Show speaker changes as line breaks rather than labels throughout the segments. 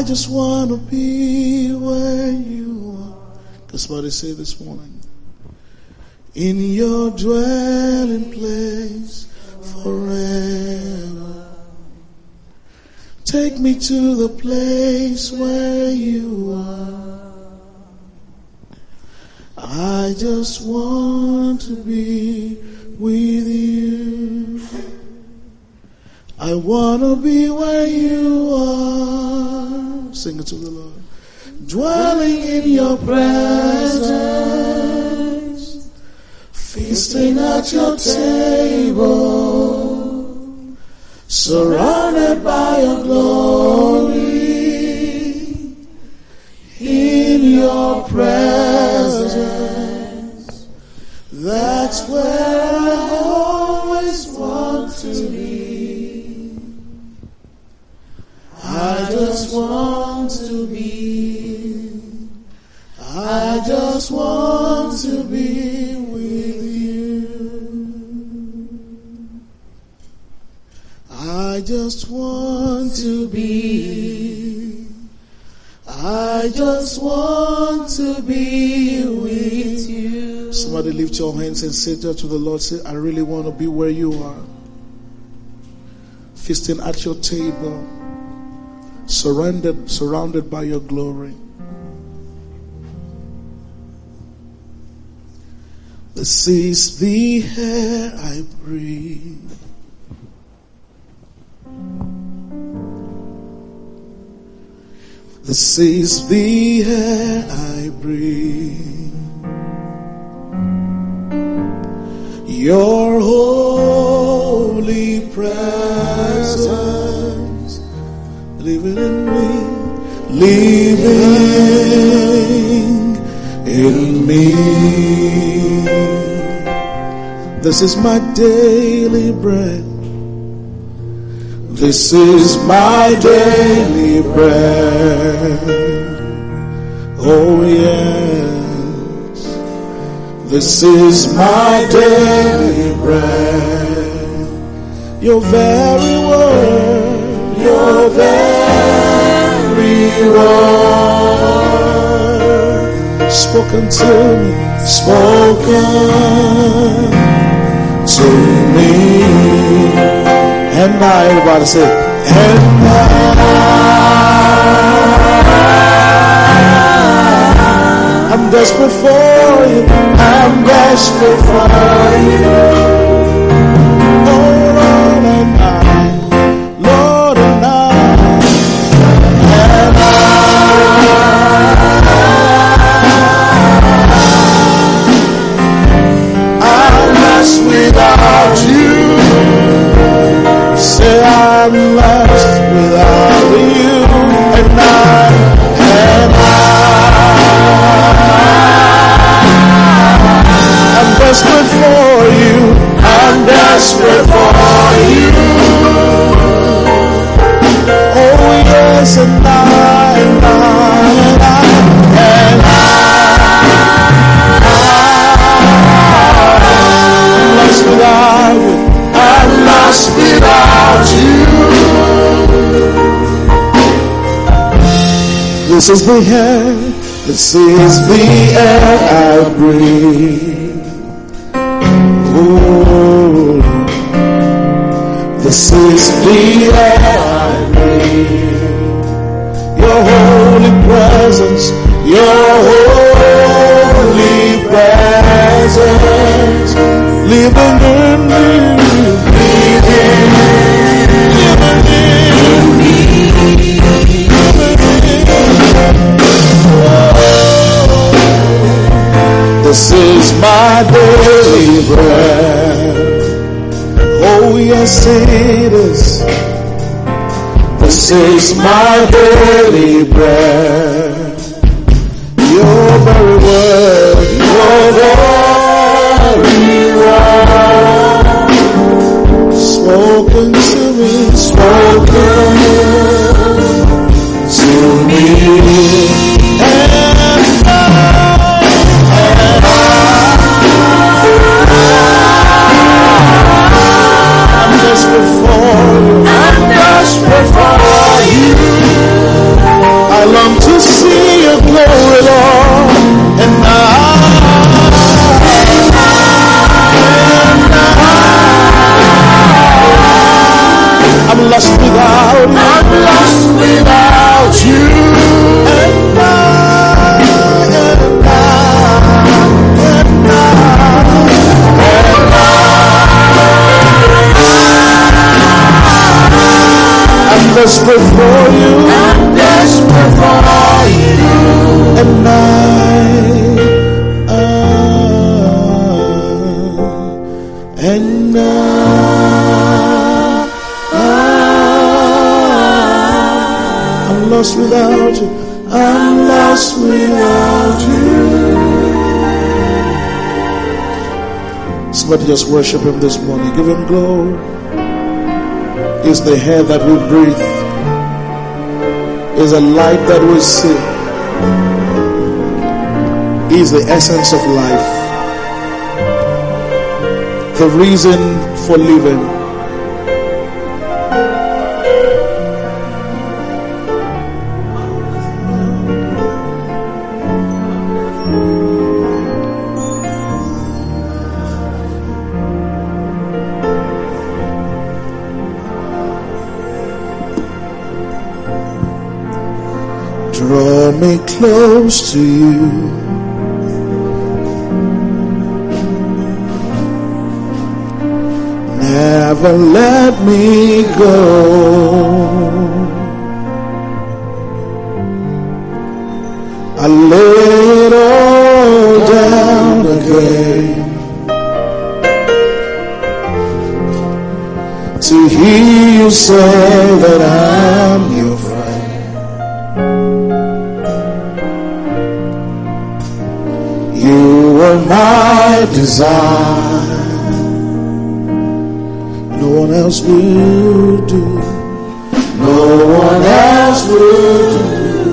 I just want to be where you are. Can somebody say this morning? In your dwelling place forever. Take me to the place where you are. I just want to be with you. I want to be where you are. Sing it to the Lord. Dwelling in your presence, feasting at your table, surrounded by your glory, in your presence. That's where I always want to be. I just want to be. I just want to be with you. I just want to be. I just want to be with you. Somebody lift your hands and say that to the Lord. Say, I really want to be where you are. Feasting at your table. Surrounded by your glory. This is the air I breathe. This is the air I breathe. Your holy presence living in me, living in me. This is my daily bread. This is my daily bread. Oh yes, this is my daily bread. Your very word, your very word, spoken to me, spoken to me. And now everybody say, and I'm desperate for you. I'm desperate for you. Oh Lord, and Lord, and I'm lost without you. Say I'm lost without you, and I'm desperate for you. I'm desperate for you. Oh yes, and I'm lost without you. I'm lost without you. This is the air, this is the air I breathe. Oh, this is the air I breathe. Your holy presence, your holy presence, living in me. This is my daily bread. Oh yes it is. This is my daily bread. Your very word, your very word, spoken to me, spoken to me. I'm desperate for you. desperate for you.
I'm desperate for you.
And I'm lost without you. I'm lost without you. Somebody just worship him this morning. Give him glory. Is the air that we breathe. Is the light that we see. Is the essence of life. The reason for living. Draw me close to you. Never let me go. I lay it all down again to hear you say that I'm your friend. You were my desire. No one else will do. No one else will do.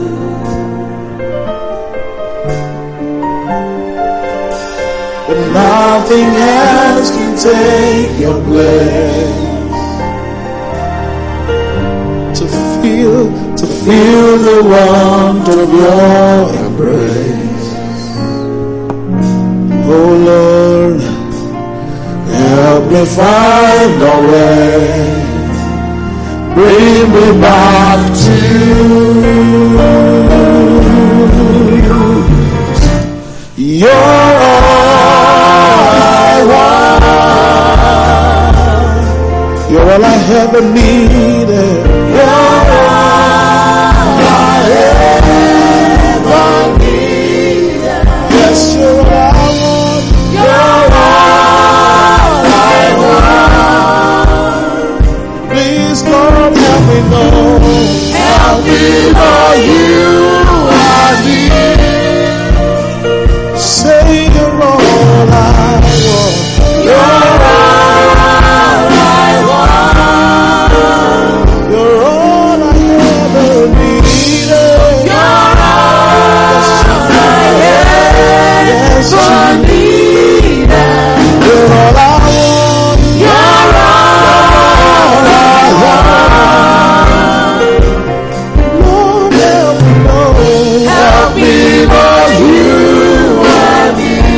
But nothing else can take your place. To feel the warmth of your embrace. Oh Lord, help me find a way. Bring me back to you. You're all I want. You're all I ever needed. You're all I ever needed. Yes, you're all I want. You're all I want. Please, Lord, help me know. Help me know you are near. Say you're all I want. You're all I want. You're all I ever needed. You're all I ever needed. You're all I want. You're all I want. Lord, help me know. Help me know you are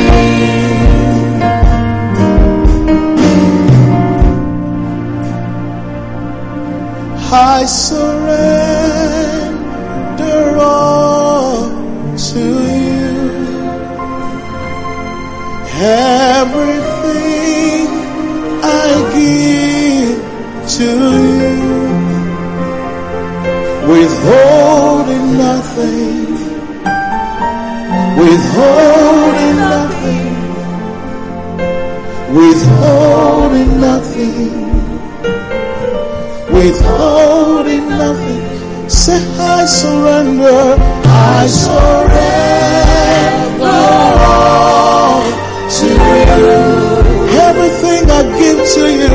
near. I surrender all to you. Everything I give to you. Withholding nothing. Withholding nothing. Withholding nothing. Withholding nothing. Say I surrender. I surrender all to you. Everything I give to you.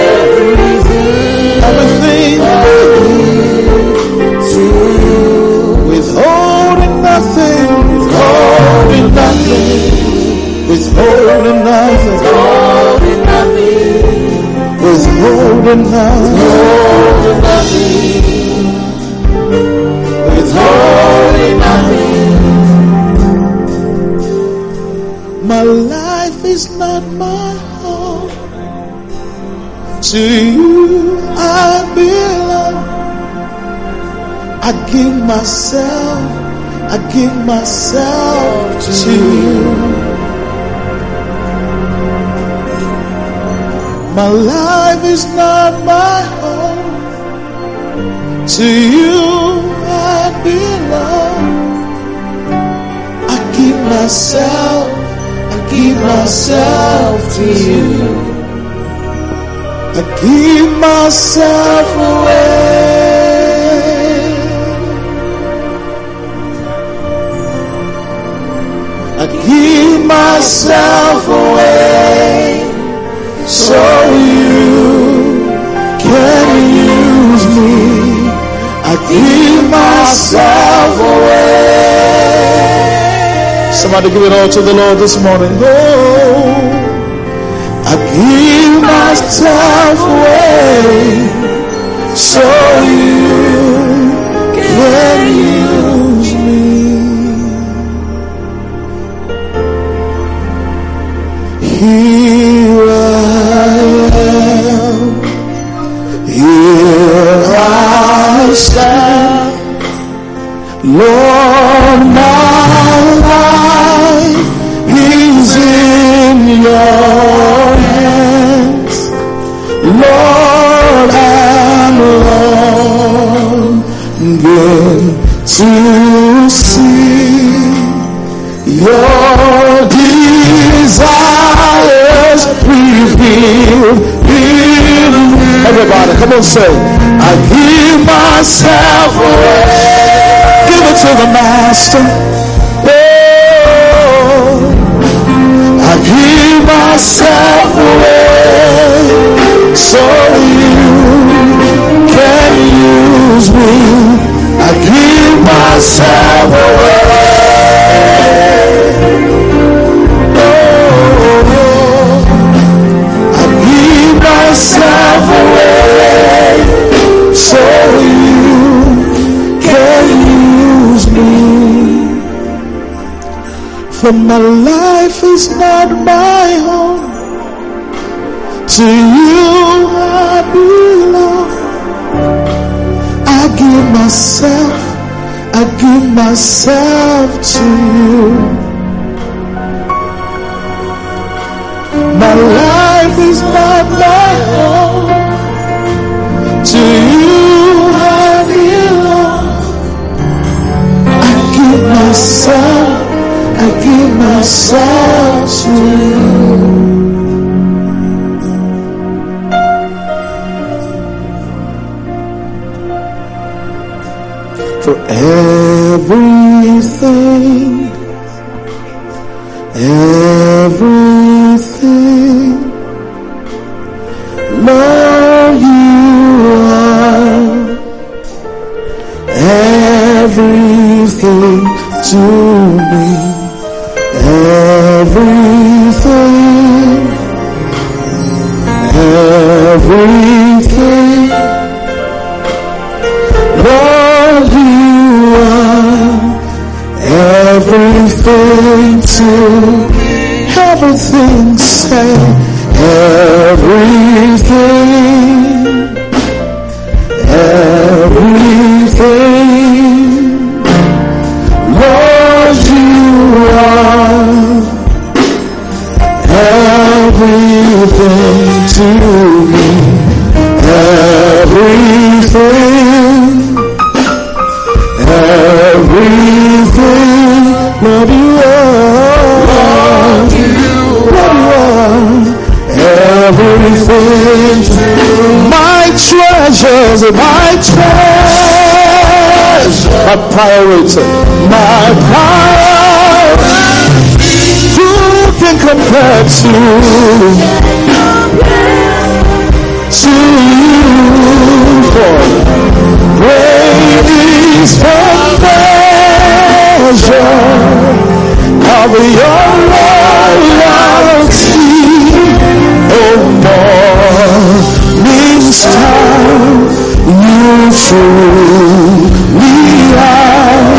Everything I give to you. Withholding nothing. Withholding nothing. Withholding nothing. Withholding nothing. Withholding nothing. Withholding nothing. My life is not my own. To you I belong. I give myself to you. My life is not my own. To you I belong. I give myself to you. I give myself away. I give myself away so you can use me. I give myself away. Somebody give it all to the Lord this morning. Oh, I give myself away so you can use me. Here I am, here I stand, Lord, my life is in your hands. Lord, I'm longing to see your desires revealed in me. Everybody, come on, say, I give myself away. Give it to the Master. Oh, I give myself away so you can use me. I give myself away. Myself away so you can use me. For my life is not my own. To you I belong. I give myself to you. My life is not my own. To you I belong. I give myself to you. For everything, Lord, you are everything to me. Everything, Lord, you are everything to me. Everything, say everything, Lord, you are everything to me. Everything, Lord, you are everything to my treasures, my priority, who can compare to you? For great is the measure of your loyalty. Oh, morning star, you truly are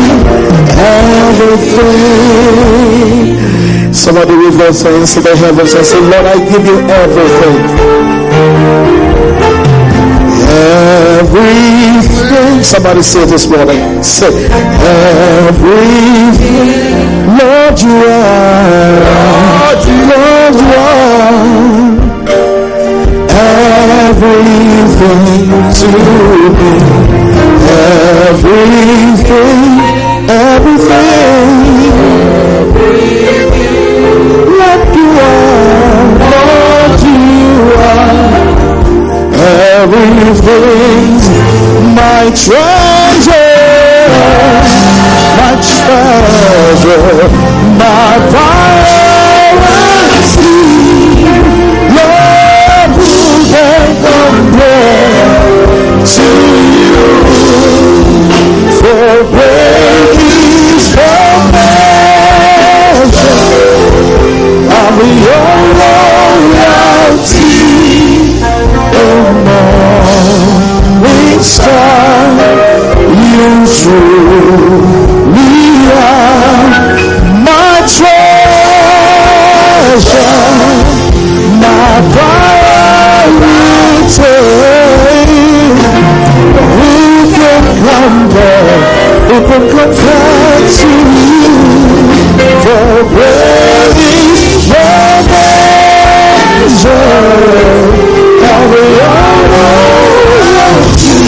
everything. Somebody with those hands to the heavens and say, Lord, I give you everything. Everything. Somebody say it this morning. Say, everything. Lord, you are. Lord, you are everything to me. What you are, Lord, you are everything. My treasure, my priority. Lord, who can compare to you? For great is your measure of your loyalty. Oh, morning star, you truly are my treasure, my priority. Who can compare to you? For great is your measure of your loyalty.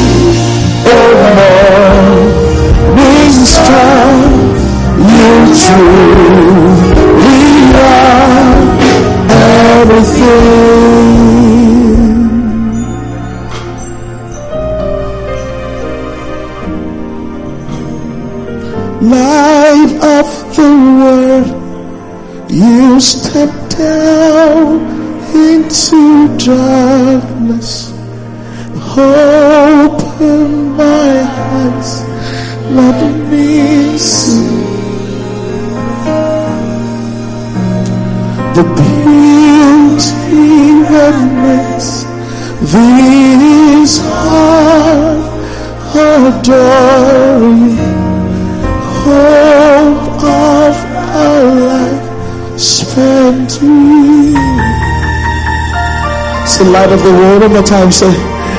Oh, morning star, you truly are everything. Light of the world, you step down into darkness. Open my eyes, let me see the beauty that makes this heart adore you. Hope of a life spent with you. It's the light of the world. One more time, say,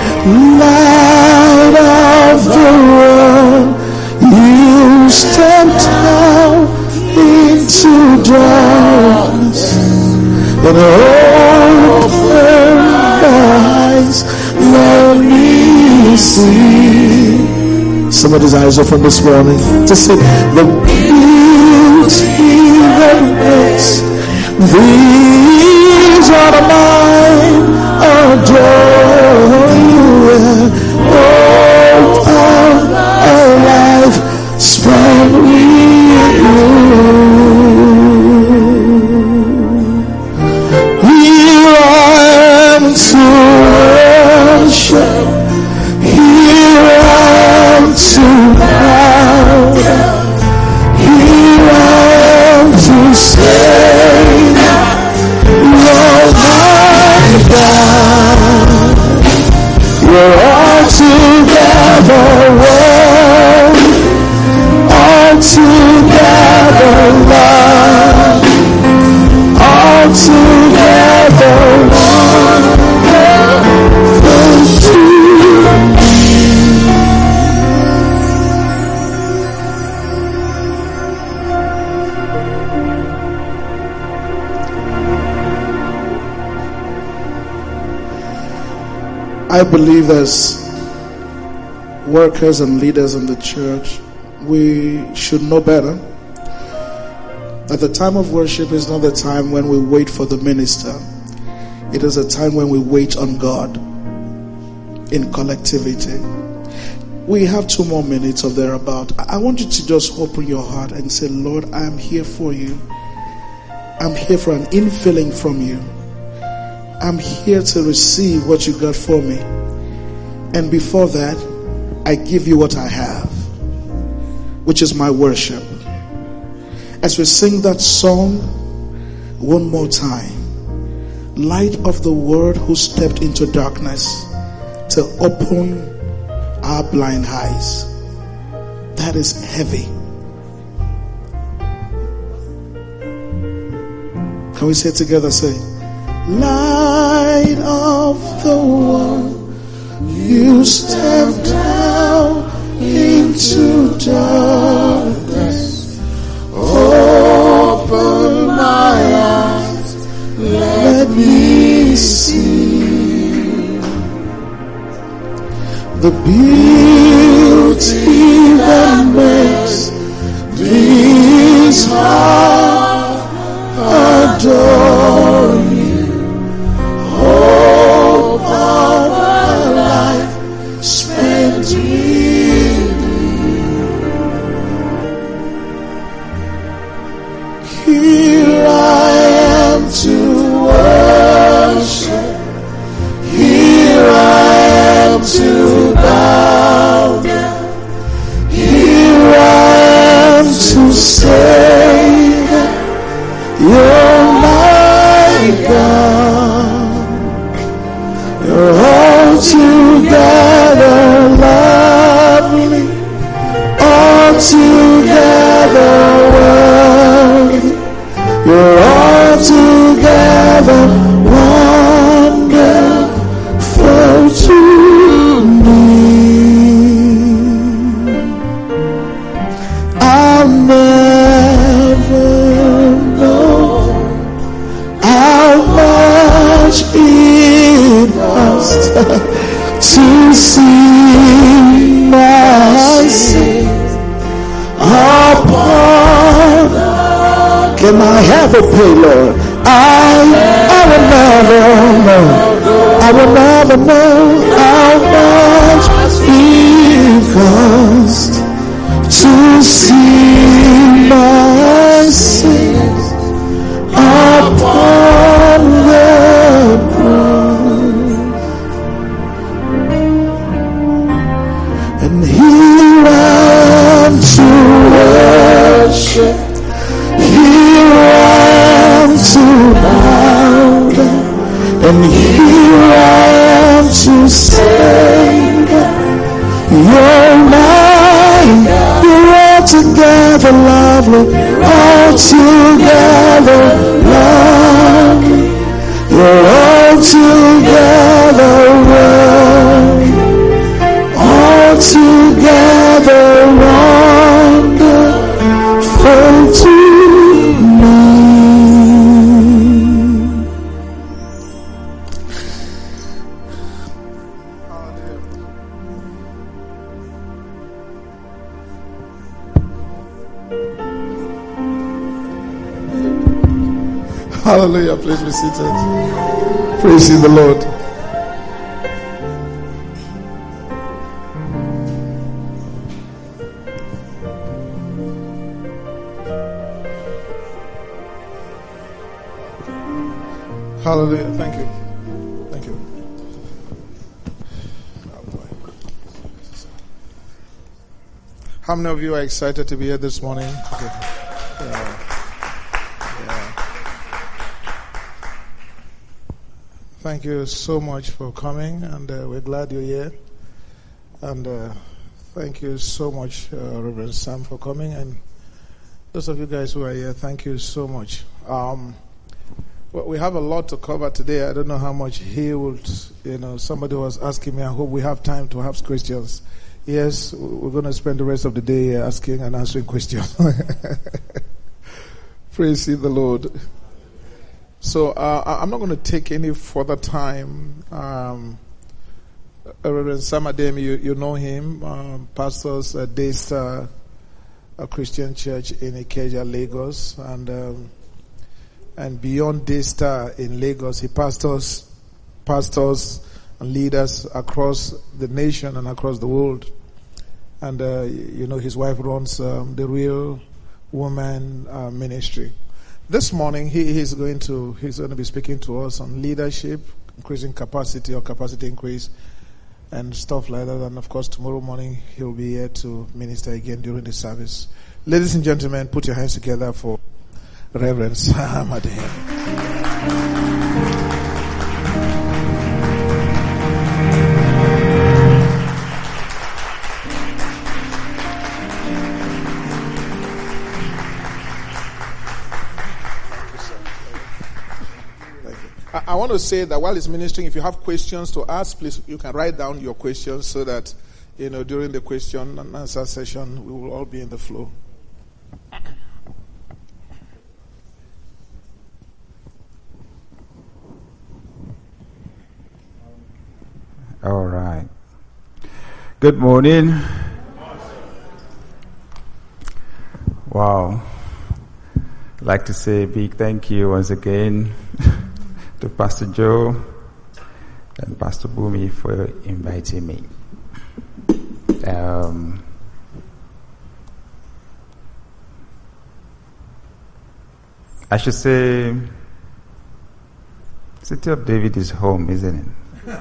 light of the world, you stepped out into darkness and open eyes, let me see. Somebody's eyes open this morning to see the beauty that makes these are mine, adore you. Hope of a life spent with you. Here I am to worship. Here I am to bow down. Here I am to say that you're my God. You're altogether worthy, altogether love, altogether wonderful to me. I believe as workers and leaders in the church, we should know better that the time of worship is not the time when we wait for the minister. It is a time when we wait on God in collectivity. We have 2 more minutes or thereabout. I want you to just open your heart and say, Lord, I am here for you. I'm here for an infilling from you. I'm here to receive what you got for me. And before that, I give you what I have, which is my worship. As we sing that song one more time, light of the world who stepped into darkness to open our blind eyes. That is heavy. Can we say it together? Say, light of the world, you stepped down into darkness. Open my eyes, let me see the beauty Here I am to worship. Here I am to bow down. Here I am to say that you're my God. You're altogether lovely, altogether worthy. You're altogether wonderful to me. I'll never know how much it costs to see my sins upon. Can I have a pay, Lord? I will never know. I will never know how much it costs to see my sins upon the cross. And here I am to worship. Here I am to bow down. And here I am to say that you're mine. You're altogether lovely, altogether lovely. You're altogether worthy, altogether wonderful to me. Hallelujah. Please be seated. Praise the Lord. Hallelujah. Thank you. Thank you. How many of you are excited to be here this morning? Okay. Yeah. Thank you so much for coming, and we're glad you're here. And thank you so much, Reverend Sam, for coming. And those of you guys who are here, thank you so much. Well, we have a lot to cover today. I don't know how much he would, somebody was asking me, I hope we have time to have questions. Yes, we're going to spend the rest of the day asking and answering questions. Praise the Lord. So I'm not going to take any further time. Reverend Sam Adem, you know him, pastors at Daystar, a Christian church in Ikeja, Lagos, and beyond Daystar in Lagos, he pastors and leaders across the nation and across the world. And his wife runs the Real Woman Ministry. This morning, he's going to be speaking to us on leadership, increasing capacity or capacity increase, and stuff like that. And of course, tomorrow morning he'll be here to minister again during the service. Ladies and gentlemen, put your hands together for Reverend Sam Adem. I want to say that while he's ministering, if you have questions to ask, please, you can write down your questions so that, during the question and answer session, we will all be in the flow.
All right. Good morning. Wow. I'd like to say a big thank you once again to Pastor Joe and Pastor Bumi for inviting me. I should say, City of David is home, isn't it?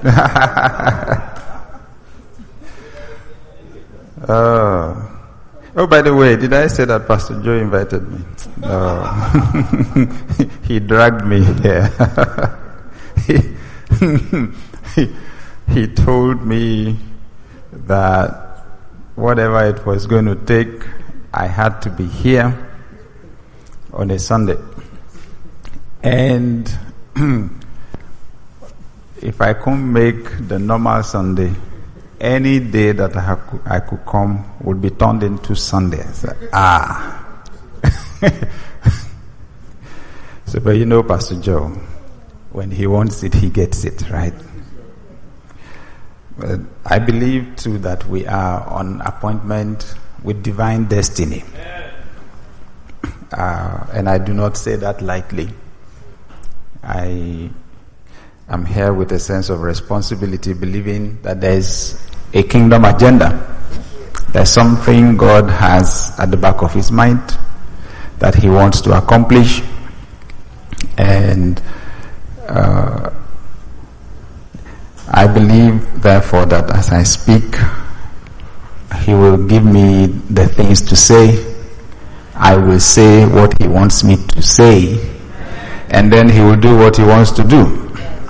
Oh, by the way, did I say that Pastor Joe invited me? No. He dragged me here. He told me that whatever it was going to take, I had to be here on a Sunday. And if I couldn't make the normal Sunday, any day that I could come would be turned into Sunday. So, So, but you know Pastor Joe, when he wants it, he gets it, right? But I believe too that we are on appointment with divine destiny. And I do not say that lightly. I am here with a sense of responsibility, believing that there is a kingdom agenda. There's something God has at the back of his mind that he wants to accomplish. And I believe, therefore, that as I speak, he will give me the things to say. I will say what he wants me to say. And then he will do what he wants to do.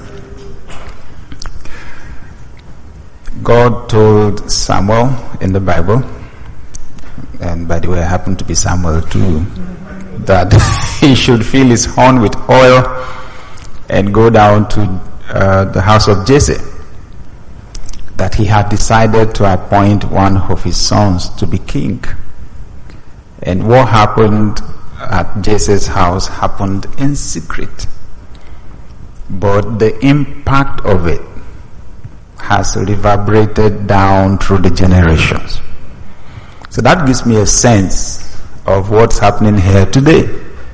God told Samuel in the Bible, and by the way, I happen to be Samuel too, that he should fill his horn with oil and go down to the house of Jesse. That he had decided to appoint one of his sons to be king. And what happened at Jesse's house happened in secret. But the impact of it has reverberated down through the generations. So that gives me a sense of what's happening here today.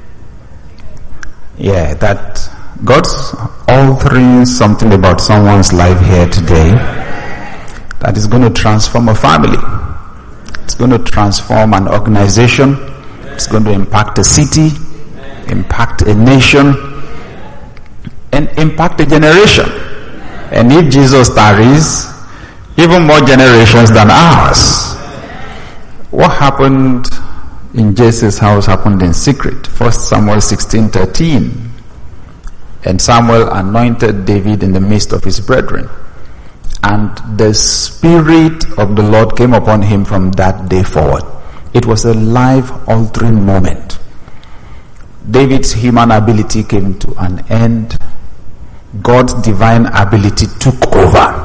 Yeah, that God's altering something about someone's life here today that is going to transform a family. It's going to transform an organization. It's going to impact a city, impact a nation, and impact a generation. And if Jesus tarries, even more generations than ours. What happened in Jesse's house happened in secret. 1 Samuel 16:13. And Samuel anointed David in the midst of his brethren. And the Spirit of the Lord came upon him from that day forward. It was a life-altering moment. David's human ability came to an end. God's divine ability took over.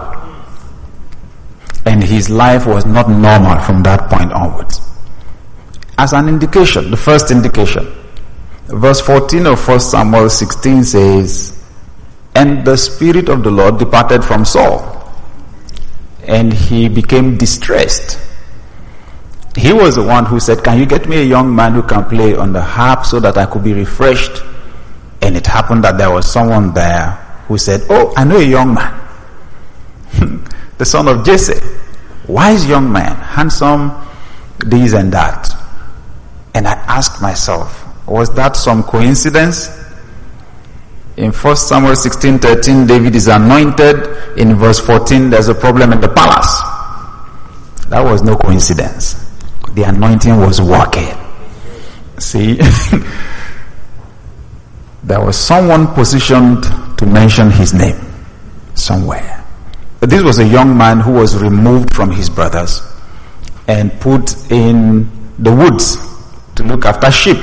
And his life was not normal from that point onwards. As an indication, the first indication, verse 14 of 1 Samuel 16 says, and the Spirit of the Lord departed from Saul, and he became distressed. He was the one who said, can you get me a young man who can play on the harp so that I could be refreshed? And it happened that there was someone there who said, oh, I know a young man. The son of Jesse. Wise young man, handsome, this and that. And I asked myself, was that some coincidence? In 1 Samuel 16:13, David is anointed. In verse 14, there's a problem in the palace. That was no coincidence. The anointing was working. See? There was someone positioned to mention his name somewhere. But this was a young man who was removed from his brothers and put in the woods to look after sheep.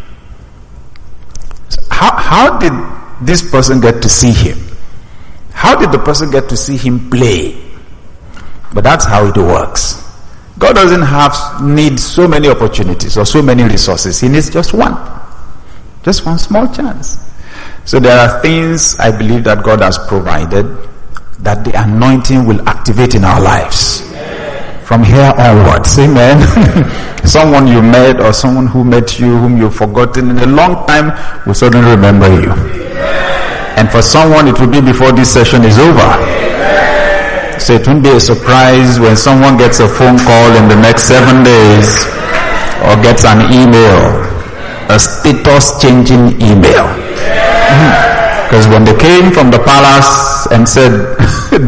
So how did this person get to see him? How did the person get to see him play? But that's how it works. God doesn't need so many opportunities or so many resources. He needs just one small chance. So there are things I believe that God has provided that the anointing will activate in our lives. From here onwards, amen. Someone you met or someone who met you whom you've forgotten in a long time will suddenly remember you. And for someone it will be before this session is over. So it won't be a surprise when someone gets a phone call in the next 7 days or gets an email a status-changing email. Because when they came from the palace and said,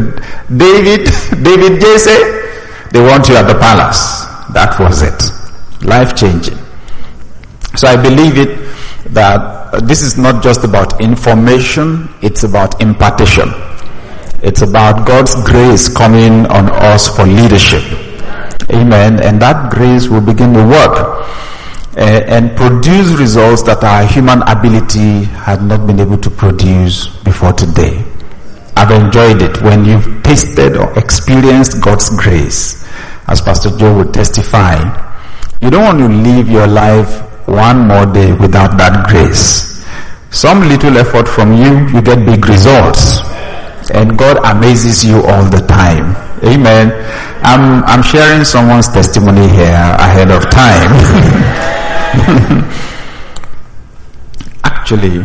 David Jesse, they want you at the palace. That was it. Life-changing. So I believe it that this is not just about information, it's about impartation. It's about God's grace coming on us for leadership. Amen. And that grace will begin to work and produce results that our human ability had not been able to produce before today. I've enjoyed it when you've tasted or experienced God's grace. As Pastor Joe would testify, you don't want to live your life one more day without that grace. Some little effort from you get big results. And God amazes you all the time. Amen. I'm sharing someone's testimony here ahead of time. Actually,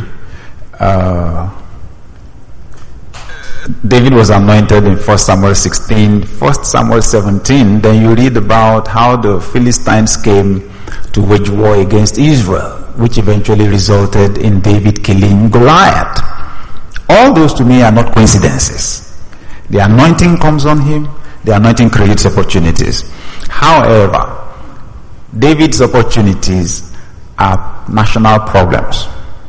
David was anointed in 1 Samuel 16, 1 Samuel 17. Then you read about how the Philistines came to wage war against Israel, which eventually resulted in David killing Goliath. All those to me are not coincidences. The anointing comes on him. The anointing creates opportunities. However, David's opportunities are national problems.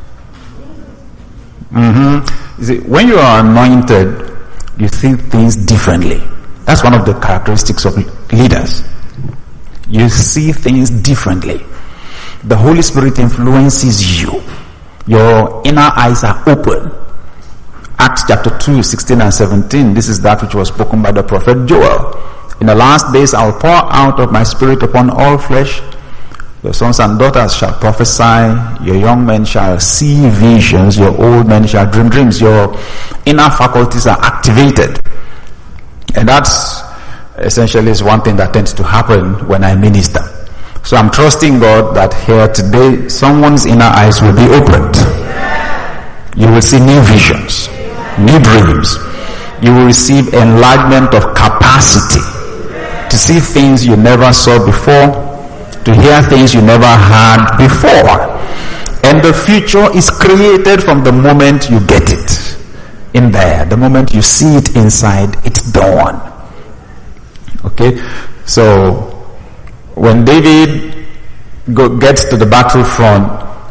You see, when you are anointed, you see things differently. That's one of the characteristics of leaders. You see things differently. The Holy Spirit influences you. Your inner eyes are open. Acts chapter 2, 16 and 17. This is that which was spoken by the prophet Joel. In the last days I will pour out of my spirit upon all flesh. Your sons and daughters shall prophesy. Your young men shall see visions. Your old men shall dream dreams. Your inner faculties are activated. And that's essentially is one thing that tends to happen when I minister. So I'm trusting God that here today someone's inner eyes will be opened. You will see new visions, new dreams. You will receive enlargement of capacity to see things you never saw before, to hear things you never heard before. And the future is created from the moment you get it in there. The moment you see it inside, it's done. Okay? So, when David gets to the battlefront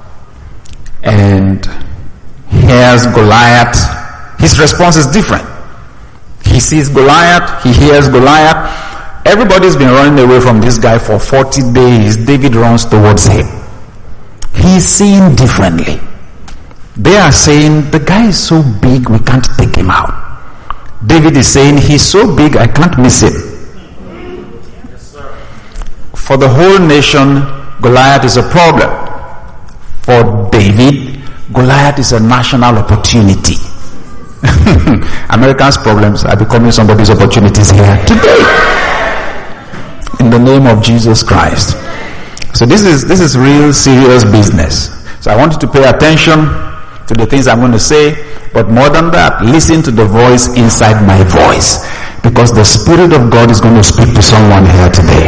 and hears Goliath, his response is different. He sees Goliath, he hears Goliath. Everybody's been running away from this guy for 40 days. David runs towards him. He's seeing differently. They are saying, the guy is so big, we can't take him out. David is saying, he's so big, I can't miss him.
Yes, sir. For
the whole nation, Goliath is a problem. For David, Goliath is a national opportunity. Americans' problems are becoming somebody's opportunities here today. In the name of Jesus Christ. So this is real serious business. So I want you to pay attention to the things I'm going to say, but more than that, listen to the voice inside my voice, because the Spirit of God is going to speak to someone here today.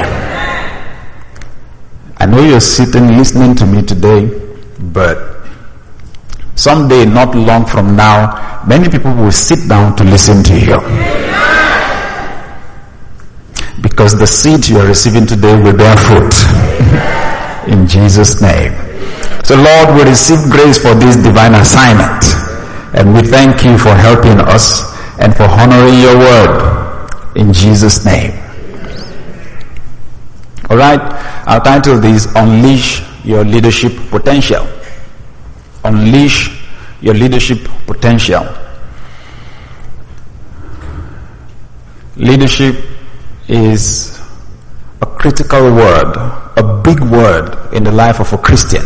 I know you're sitting listening to me today, but someday, not long from now, many people will sit down to listen to you. Because the seed you are receiving today will bear fruit. In Jesus' name. So Lord, we receive grace for this divine assignment. And we thank you for helping us and for honoring your word. In Jesus' name. Alright, our title is Unleash Your Leadership Potential. Unleash your leadership potential. Leadership is a critical word, a big word in the life of a Christian.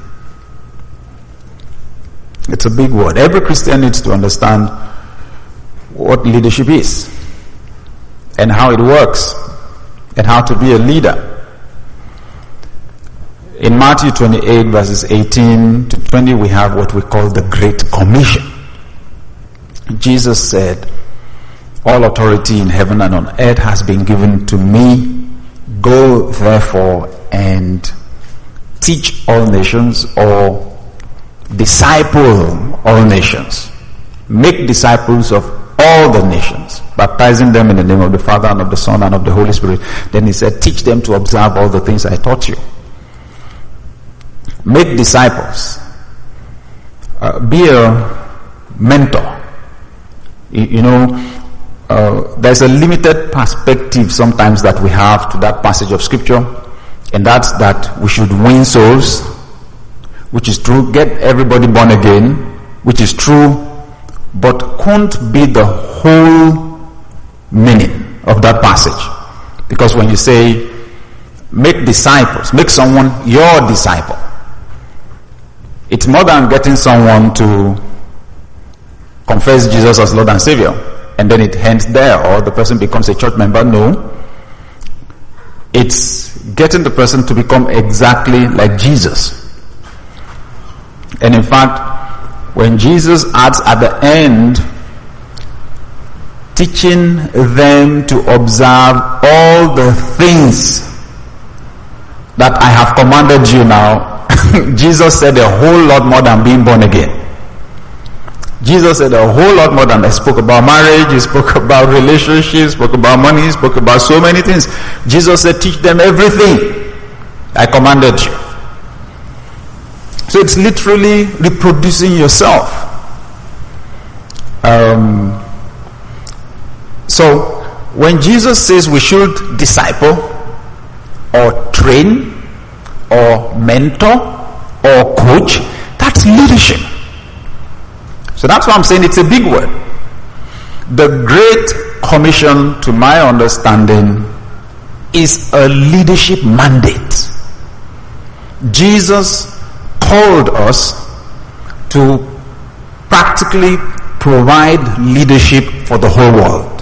It's a big word. Every Christian needs to understand what leadership is and how it works and how to be a leader. In Matthew 28 verses 18 to 20, we have what we call the Great Commission. Jesus said, all authority in heaven and on earth has been given to me. Go therefore and teach all nations or disciple all nations. Make disciples of all the nations, baptizing them in the name of the Father and of the Son and of the Holy Spirit. Then he said, teach them to observe all the things I taught you. Make disciples. Be a mentor. There's a limited perspective sometimes that we have to that passage of scripture, and that's that we should win souls, which is true. Get everybody born again, which is true, but can't be the whole meaning of that passage. Because when you say make disciples, make someone your disciple, it's more than getting someone to confess Jesus as Lord and Savior and then it ends there, or the person becomes a church member. No. It's getting the person to become exactly like Jesus. And in fact, when Jesus adds at the end, teaching them to observe all the things that I have commanded you now, Jesus said a whole lot more than being born again. Jesus said a whole lot more than I spoke about marriage, he spoke about relationships, spoke about money, he spoke about so many things. Jesus said, teach them everything I commanded you. So it's literally reproducing yourself. So when Jesus says we should disciple or train or mentor or coach, that's leadership. So that's why I'm saying it's a big word. The Great Commission, to my understanding, is a leadership mandate. Jesus called us to practically provide leadership for the whole world.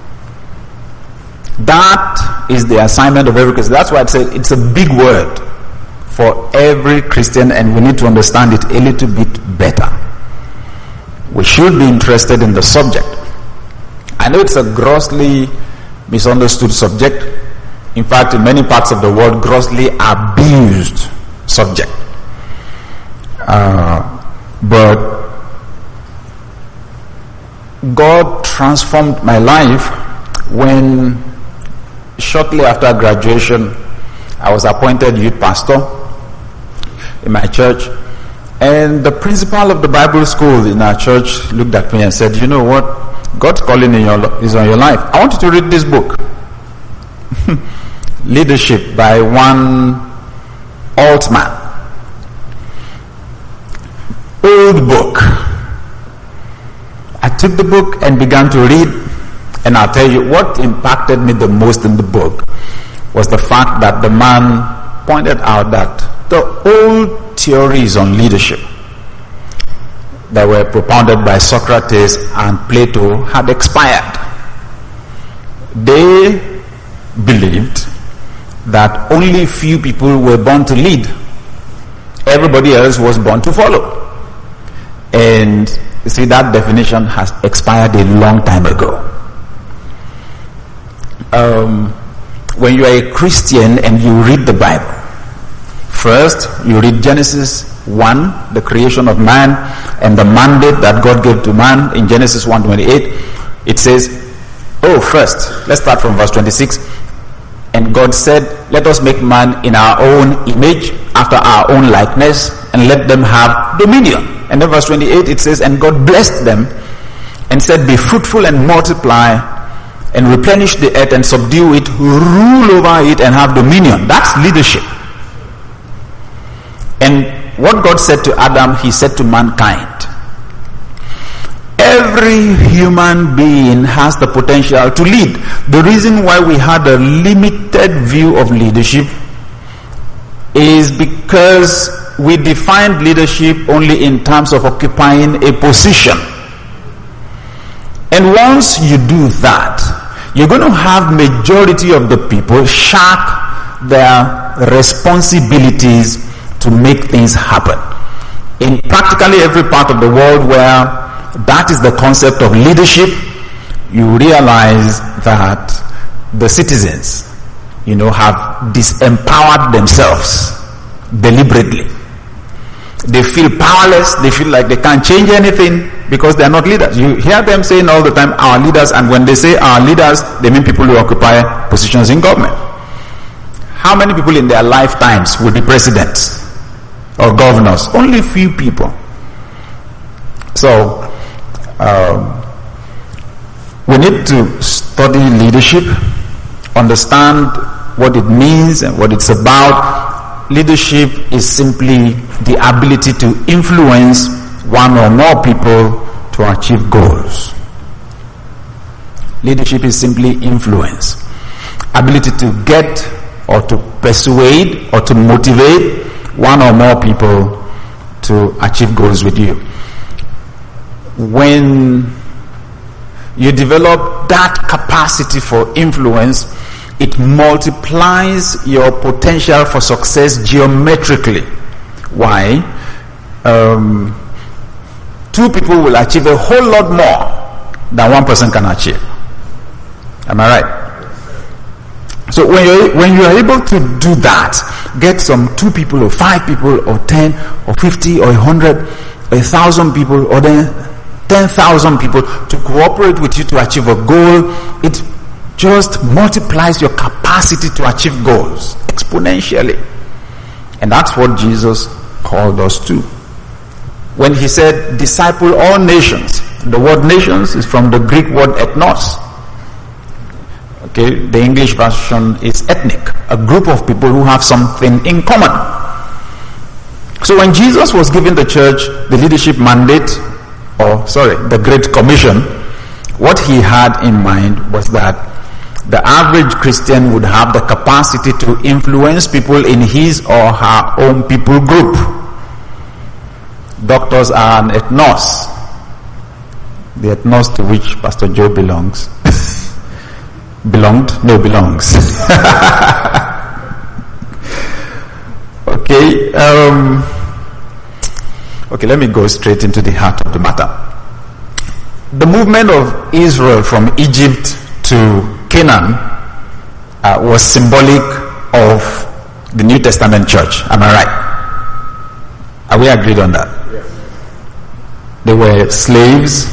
That is the assignment of every Christian. That's why I said it's a big word for every Christian, and we need to understand it a little bit better. We should be interested in the subject. I know it's a grossly misunderstood subject. In fact, in many parts of the world, grossly abused subject. But God transformed my life when shortly after graduation I was appointed youth pastor in my church, and the principal of the Bible school in our church looked at me and said, you know what, God's calling is on your life. I want you to read this book, Leadership by one Altman. Old book. I took the book and began to read, and I'll tell you what impacted me the most in the book was the fact that the man pointed out that the old theories on leadership that were propounded by Socrates and Plato had expired. They believed that only few people were born to lead. Everybody else was born to follow. And you see, that definition has expired a long time ago. When you are a Christian and you read the Bible, first you read Genesis 1, the creation of man and the mandate that God gave to man in Genesis 1:28. It says, first, let's start from verse 26. And God said, let us make man in our own image, after our own likeness, and let them have dominion. And then verse 28, it says, and God blessed them and said, be fruitful and multiply and replenish the earth and subdue it, rule over it and have dominion. That's leadership. And what God said to Adam, he said to mankind. Every human being has the potential to lead. The reason why we had a limited view of leadership is because we defined leadership only in terms of occupying a position. And once you do that, you're going to have majority of the people shirk their responsibilities to make things happen. In practically every part of the world where that is the concept of leadership, you realize that the citizens, have disempowered themselves. deliberately. They feel powerless. They feel like they can't change anything because they are not leaders. You hear them saying all the time, our leaders, and when they say our leaders, they mean people who occupy positions in government. How many people in their lifetimes will be presidents or governors? Only few people. So, we need to study leadership, understand what it means and what it's about. Leadership is simply the ability to influence one or more people to achieve goals. Leadership is simply influence. Ability to get or to persuade or to motivate one or more people to achieve goals with you. When you develop that capacity for influence, it multiplies your potential for success geometrically. Why? Two people will achieve a whole lot more than one person can achieve. Am I right? So when you are able to do that, get some 2 people or 5 people or 10 or 50 or 100 or 1,000 people or then 10,000 people to cooperate with you to achieve a goal, it just multiplies your capacity to achieve goals exponentially. And that's what Jesus called us to. When he said, disciple all nations, the word nations is from the Greek word ethnos. Okay, the English version is ethnic, a group of people who have something in common. So when Jesus was giving the church the leadership mandate, the Great Commission, what he had in mind was that the average Christian would have the capacity to influence people in his or her own people group. Doctors are an ethnos. The ethnos to which Pastor Joe belongs. Belongs. Okay, let me go straight into the heart of the matter. The movement of Israel from Egypt to Canaan was symbolic of the New Testament church. Am I right? Are we agreed on that? Yes. They were slaves.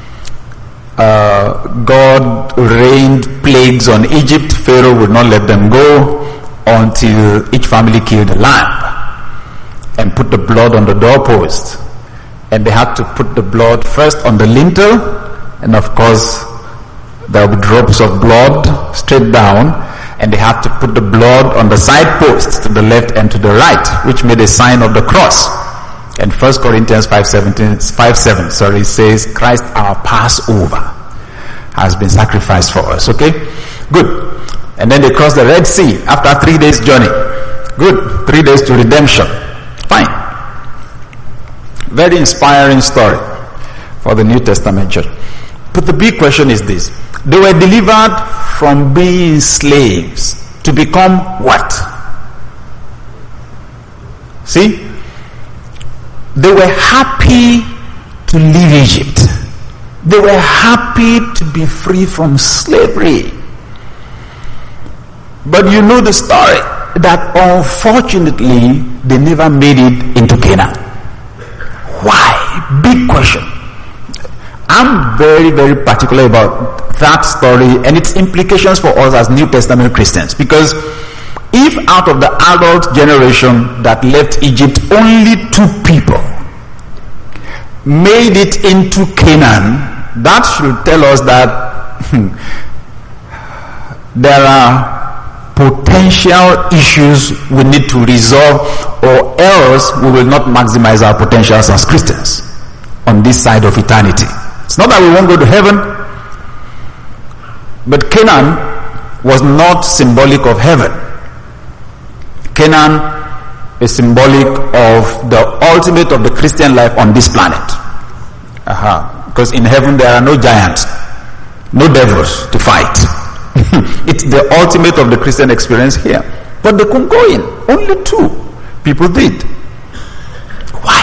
God rained plagues on Egypt. Pharaoh would not let them go until each family killed a lamb and put the blood on the doorpost. And they had to put the blood first on the lintel, and of course there will be drops of blood straight down, and they had to put the blood on the side posts to the left and to the right, which made a sign of the cross. And 1 Corinthians 5:7 says, Christ our Passover has been sacrificed for us. Okay? Good. And then they crossed the Red Sea after 3 days journey. Good. 3 days to redemption. Fine. Very inspiring story for the New Testament church. But the big question is this. They were delivered from being slaves to become what? See? They were happy to leave Egypt. They were happy to be free from slavery. But you know the story, that unfortunately they never made it into Canaan. Why? Big question. I'm very, very particular about that story and its implications for us as New Testament Christians. Because if out of the adult generation that left Egypt, only 2 people made it into Canaan, that should tell us that there are potential issues we need to resolve, or else we will not maximize our potentials as Christians on this side of eternity. It's not that we won't go to heaven, but Canaan was not symbolic of heaven. Canaan is symbolic of the ultimate of the Christian life on this planet. Because in heaven there are no giants, no devils to fight. It's the ultimate of the Christian experience here. But they couldn't go in. Only 2 people did. Why?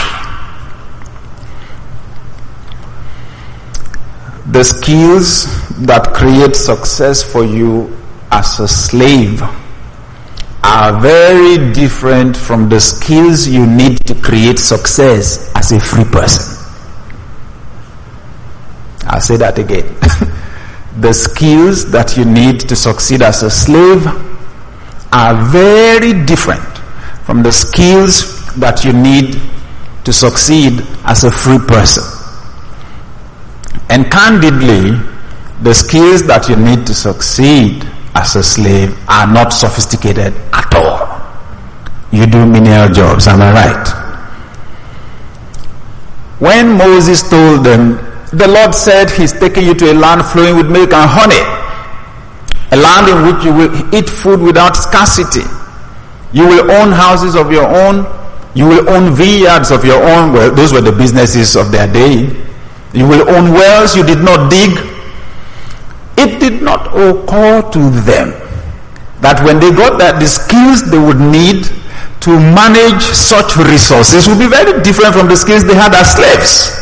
The skills that create success for you as a slave are very different from the skills you need to create success as a free person. I'll say that again. The skills that you need to succeed as a slave are very different from the skills that you need to succeed as a free person. And candidly, the skills that you need to succeed as a slave are not sophisticated at all. You do menial jobs, am I right? When Moses told them, the Lord said he's taking you to a land flowing with milk and honey, a land in which you will eat food without scarcity. You will own houses of your own. You will own vineyards of your own. Well, those were the businesses of their day. You will own wells you did not dig. It did not occur to them that when they got that, the skills they would need to manage such resources would be very different from the skills they had as slaves.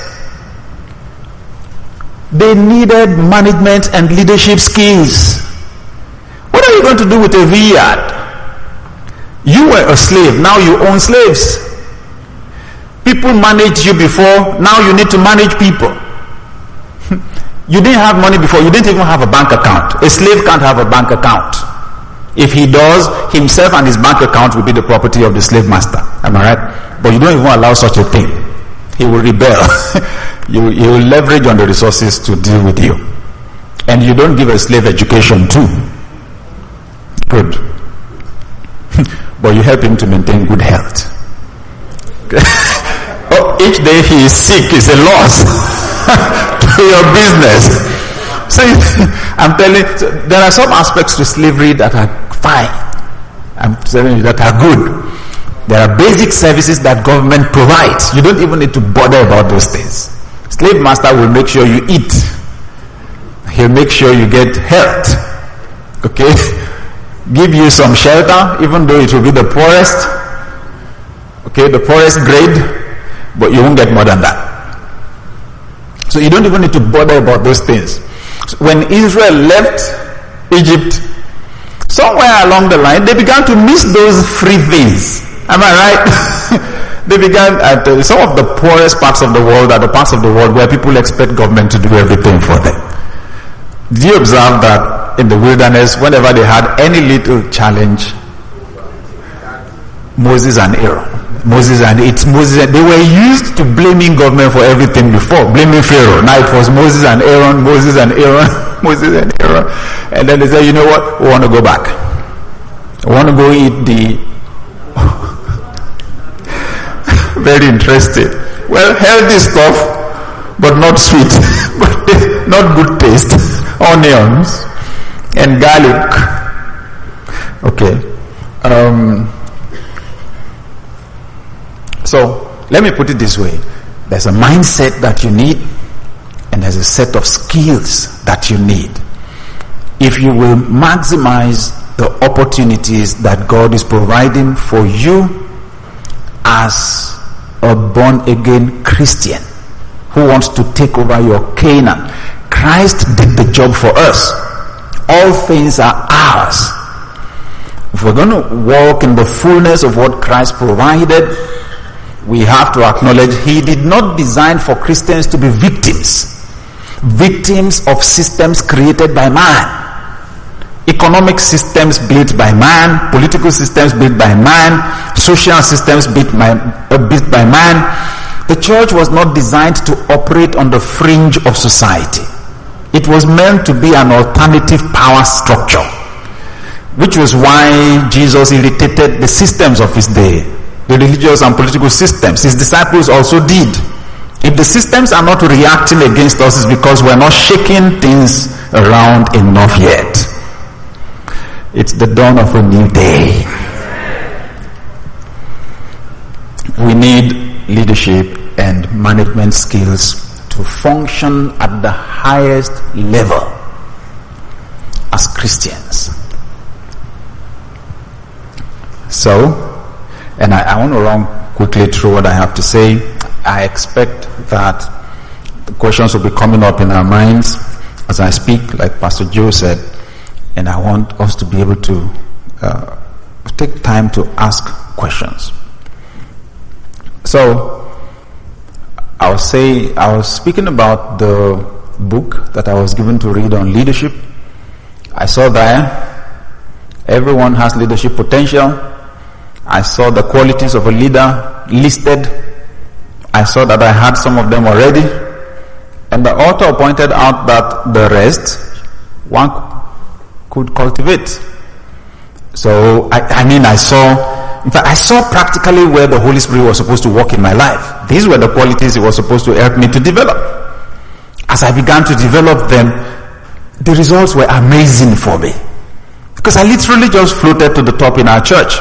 They needed management and leadership skills. What are you going to do with a vineyard? You were a slave, now you own slaves. People managed you before, now you need to manage people. You didn't have money before, you didn't even have a bank account. A slave can't have a bank account. If he does, himself and his bank account will be the property of the slave master. Am I right? But you don't even allow such a thing. He will rebel. He will leverage on the resources to deal with you. And you don't give a slave education too. Good. But you help him to maintain good health. Oh, each day he is sick is a loss to your business. So I'm telling you, there are some aspects to slavery that are fine. I'm telling you that are good. There are basic services that government provides. You don't even need to bother about those things. Slave master will make sure you eat. He'll make sure you get health. Okay? Give you some shelter, even though it will be the poorest. Okay, the poorest grade, but you won't get more than that. So you don't even need to bother about those things. So when Israel left Egypt, somewhere along the line, they began to miss those free things. Am I right? They began at some of the poorest parts of the world are the parts of the world where people expect government to do everything for them. Did you observe that in the wilderness, whenever they had any little challenge, Moses and Aaron, they were used to blaming government for everything before, blaming Pharaoh. Now it was Moses and Aaron, Moses and Aaron, Moses and Aaron. And then they said, you know what, we want to go back. We want to go eat the very interesting. Well, healthy stuff, but not sweet, but not good taste. Onions and garlic. Okay. So let me put it this way. There's a mindset that you need, and there's a set of skills that you need. If you will maximize the opportunities that God is providing for you as a born-again Christian who wants to take over your Canaan. Christ did the job for us. All things are ours. If we're going to walk in the fullness of what Christ provided, we have to acknowledge he did not design for Christians to be victims of systems created by man. Economic systems built by man, political systems built by man, social systems built by man. The church was not designed to operate on the fringe of society. It was meant to be an alternative power structure, which was why Jesus irritated the systems of his day, the religious and political systems. His disciples also did. If the systems are not reacting against us, it's because we're not shaking things around enough yet. It's the dawn of a new day. We need leadership and management skills to function at the highest level as Christians. So, and I want to run quickly through what I have to say. I expect that the questions will be coming up in our minds as I speak, like Pastor Joe said, and I want us to be able to take time to ask questions. So, I was speaking about the book that I was given to read on leadership. I saw there, everyone has leadership potential. I saw the qualities of a leader listed. I saw that I had some of them already. And the author pointed out that the rest, one could cultivate. So, I saw practically where the Holy Spirit was supposed to work in my life. These were the qualities He was supposed to help me to develop. As I began to develop them, the results were amazing for me. Because I literally just floated to the top in our church.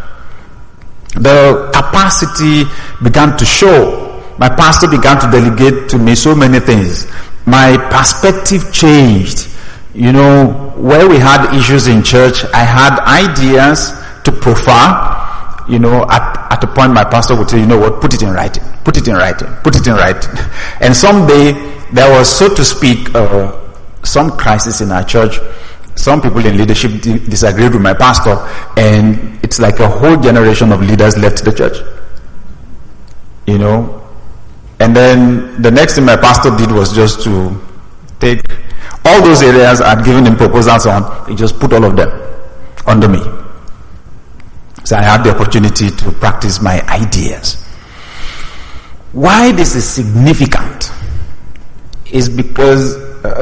The capacity began to show. My pastor began to delegate to me so many things. My perspective changed. Where we had issues in church, I had ideas to profile. At a point my pastor would say, put it in writing. And someday there was, so to speak, some crisis in our church. Some people in leadership disagreed with my pastor, and it's like a whole generation of leaders left the church. And then the next thing my pastor did was just to take all those areas I'd given him proposals on, he just put all of them under me. So I had the opportunity to practice my ideas. Why this is significant is because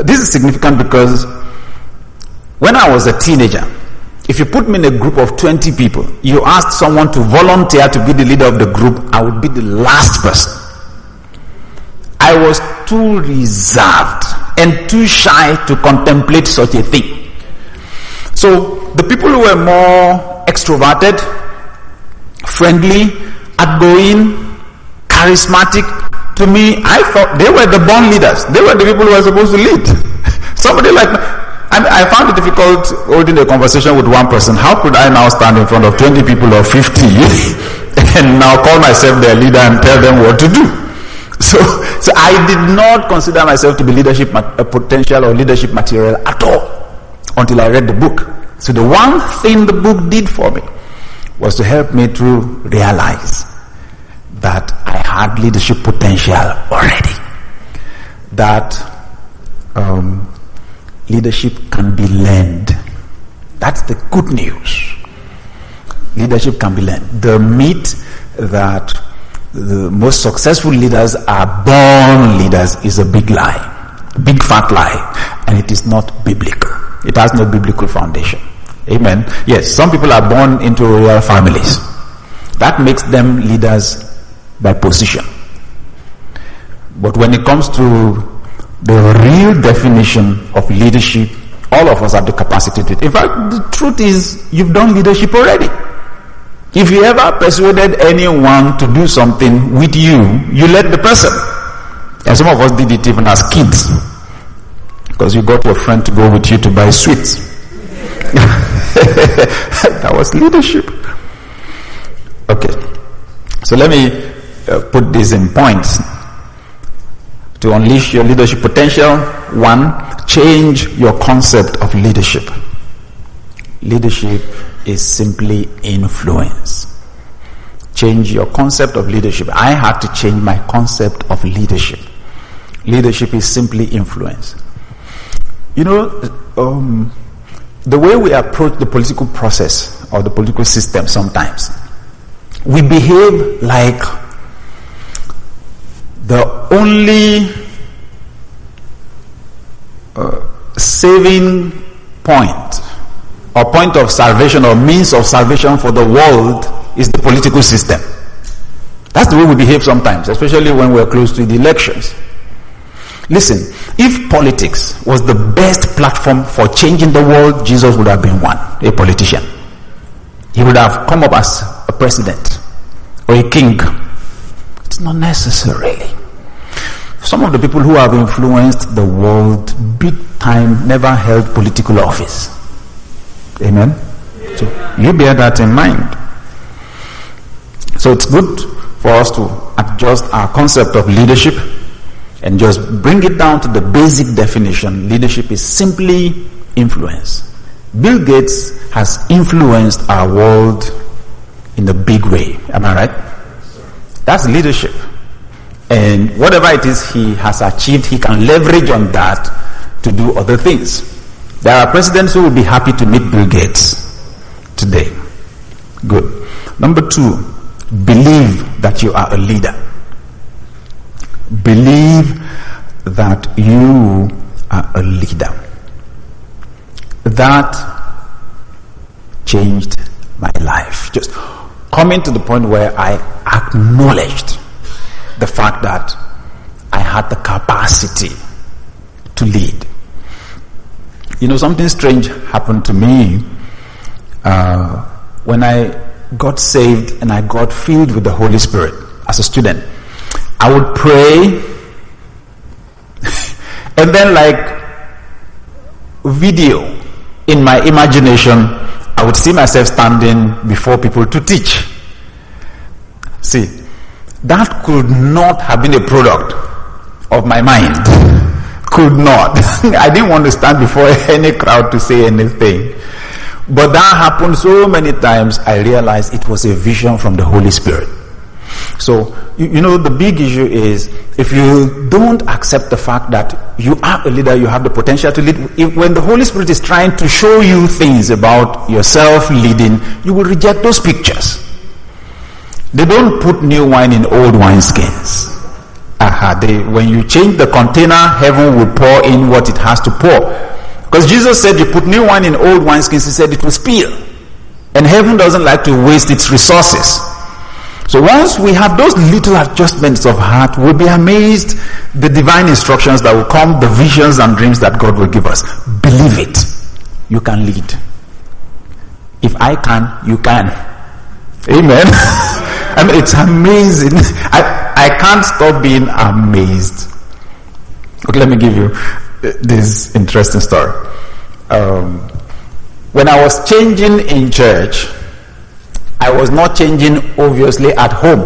when I was a teenager, if you put me in a group of 20 people, you asked someone to volunteer to be the leader of the group, I would be the last person. I was too reserved and too shy to contemplate such a thing. So the people who were more extroverted, friendly, outgoing, charismatic, to me, I thought they were the born leaders. They were the people who were supposed to lead. Somebody like me, I found it difficult holding a conversation with one person. How could I now stand in front of 20 people or 50 and now call myself their leader and tell them what to do? So I did not consider myself to be leadership potential or leadership material at all until I read the book. So the one thing the book did for me was to help me to realize that I had leadership potential already. That leadership can be learned. That's the good news. Leadership can be learned. The myth that the most successful leaders are born leaders is a big lie, big fat lie, and it is not biblical. It has no biblical foundation. Amen. Yes, some people are born into royal families. That makes them leaders by position. But when it comes to the real definition of leadership, all of us have the capacity to it. In fact, the truth is, you've done leadership already. If you ever persuaded anyone to do something with you, you led the person. And some of us did it even as kids. Because you got your friend to go with you to buy sweets. That was leadership. Okay. So let me put this in points. To unleash your leadership potential, 1, change your concept of leadership. Leadership is simply influence. Change your concept of leadership. I had to change my concept of leadership. Leadership is simply influence. The way we approach the political process or the political system sometimes, we behave like the only saving point or point of salvation or means of salvation for the world is the political system. That's the way we behave sometimes, especially when we're close to the elections. Listen, if politics was the best platform for changing the world, Jesus would have been one, a politician. He would have come up as a president or a king. It's not necessarily. Some of the people who have influenced the world big time never held political office. Amen? So you bear that in mind. So it's good for us to adjust our concept of leadership and just bring it down to the basic definition. Leadership is simply influence. Bill Gates has influenced our world in a big way. Am I right? That's leadership. And whatever it is he has achieved, he can leverage on that to do other things. There are presidents who will be happy to meet Bill Gates today. Good. Number 2, believe that you are a leader. Believe that you are a leader. That changed my life. Just coming to the point where I acknowledged the fact that I had the capacity to lead. You know, something strange happened to me when I got saved and I got filled with the Holy Spirit as a student. I would pray and then, like video in my imagination, I would see myself standing before people to teach. See, that could not have been a product of my mind. Could not. I didn't want to stand before any crowd to say anything. But that happened so many times, I realized it was a vision from the Holy Spirit. So, you know, the big issue is, if you don't accept the fact that you are a leader, you have the potential to lead, when the Holy Spirit is trying to show you things about yourself leading, you will reject those pictures. They don't put new wine in old wineskins. When you change the container, heaven will pour in what it has to pour. Because Jesus said, you put new wine in old wineskins, he said it will spill. And heaven doesn't like to waste its resources. So once we have those little adjustments of heart, we'll be amazed the divine instructions that will come, the visions and dreams that God will give us. Believe it. You can lead. If I can, you can. Amen. I mean, it's amazing. I can't stop being amazed. Okay, let me give you this interesting story. When I was changing in church, I was not changing obviously at home.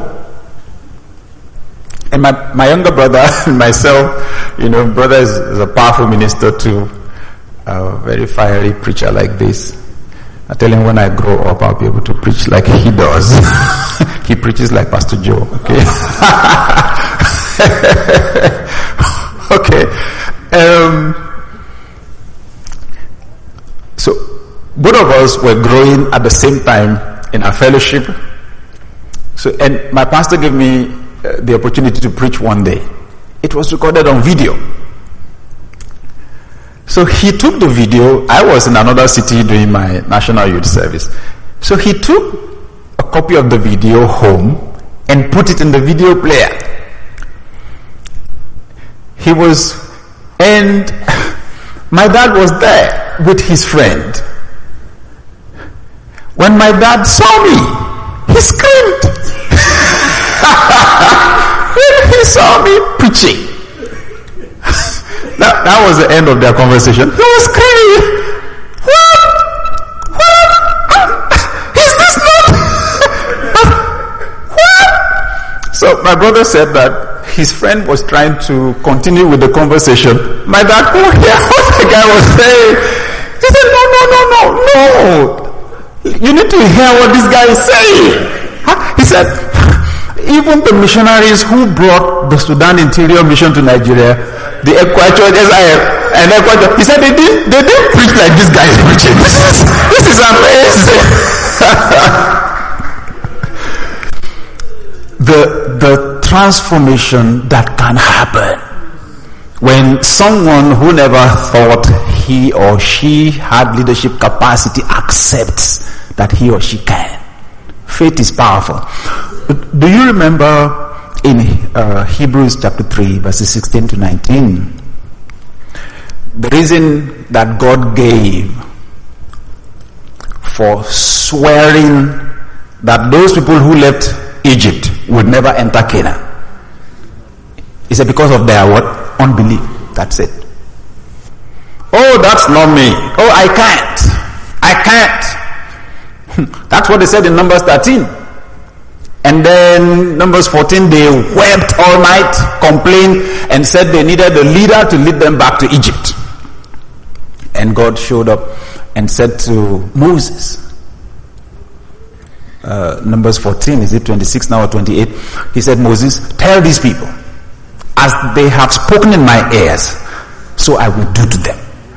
And my younger brother and myself, you know, brother is a powerful minister too, a very fiery preacher like this. I tell him when I grow up I'll be able to preach like he does. He preaches like Pastor Joe, okay? Okay. So both of us were growing at the same time in our fellowship. So, and my pastor gave me the opportunity to preach one day. It was recorded on video. So he took the video. I was in another city doing my national youth service. So he took a copy of the video home and put it in the video player. And my dad was there with his friend. When my dad saw me, he screamed. When he saw me preaching. That was the end of their conversation. He was screaming. What? Is this not? What? So my brother said that his friend was trying to continue with the conversation. My dad could hear what the guy was saying. He said, no. You need to hear what this guy is saying. He said, even the missionaries who brought the Sudan Interior Mission to Nigeria, the Equatorial SIF and Equatorial, he said they didn't preach like this guy is preaching. This is amazing. The transformation that can happen when someone who never thought he or she had leadership capacity accepts that he or she can. Faith is powerful. Do you remember in Hebrews chapter 3 verses 16 to 19, the reason that God gave for swearing that those people who left Egypt would never enter Canaan? He said because of their what? Unbelief. That's it. Oh, that's not me. Oh, I can't. That's what they said in Numbers 13. And then Numbers 14, they wept all night, complained, and said they needed a leader to lead them back to Egypt. And God showed up and said to Moses, Numbers 14, is it 26 now or 28? He said, Moses, tell these people, as they have spoken in my ears, so I will do to them.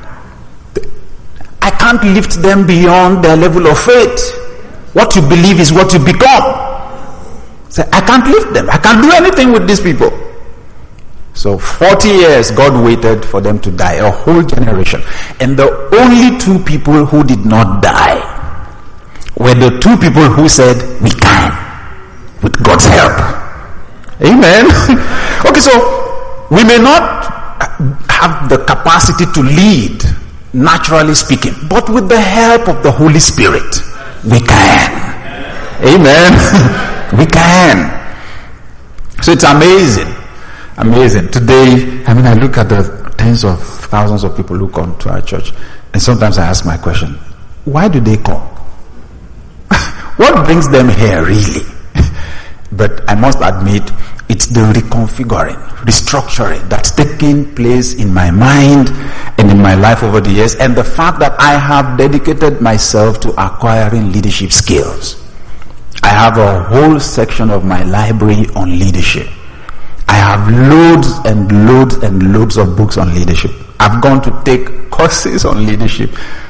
I can't lift them beyond their level of faith. What you believe is what you become. So I can't lift them. I can't do anything with these people. So 40 years God waited for them to die, a whole generation. And the only two people who did not die were the two people who said, we can, with God's help. Amen. Okay, so we may not have the capacity to lead, naturally speaking, but with the help of the Holy Spirit, we can. Amen. We can. So it's amazing. Amazing. Today, I look at the tens of thousands of people who come to our church, and sometimes I ask my question, why do they come? What brings them here, really? But I must admit, it's the reconfiguring, restructuring that's taking place in my mind and in my life over the years, and the fact that I have dedicated myself to acquiring leadership skills. I have a whole section of my library on leadership. I have loads and loads and loads of books on leadership. I've gone to take courses on leadership.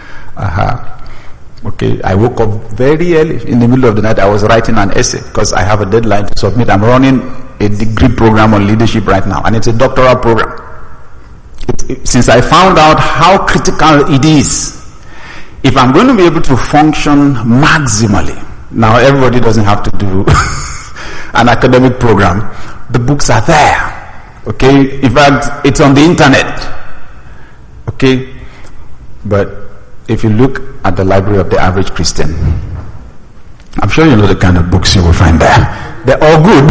Okay, I woke up very early in the middle of the night. I was writing an essay because I have a deadline to submit. I'm running a degree program on leadership right now, and it's a doctoral program. Since I found out how critical it is, if I'm going to be able to function maximally, now everybody doesn't have to do an academic program. The books are there. Okay, in fact, it's on the internet. Okay, but if you look at the library of the average Christian, I'm sure you know the kind of books you will find there. They're all good.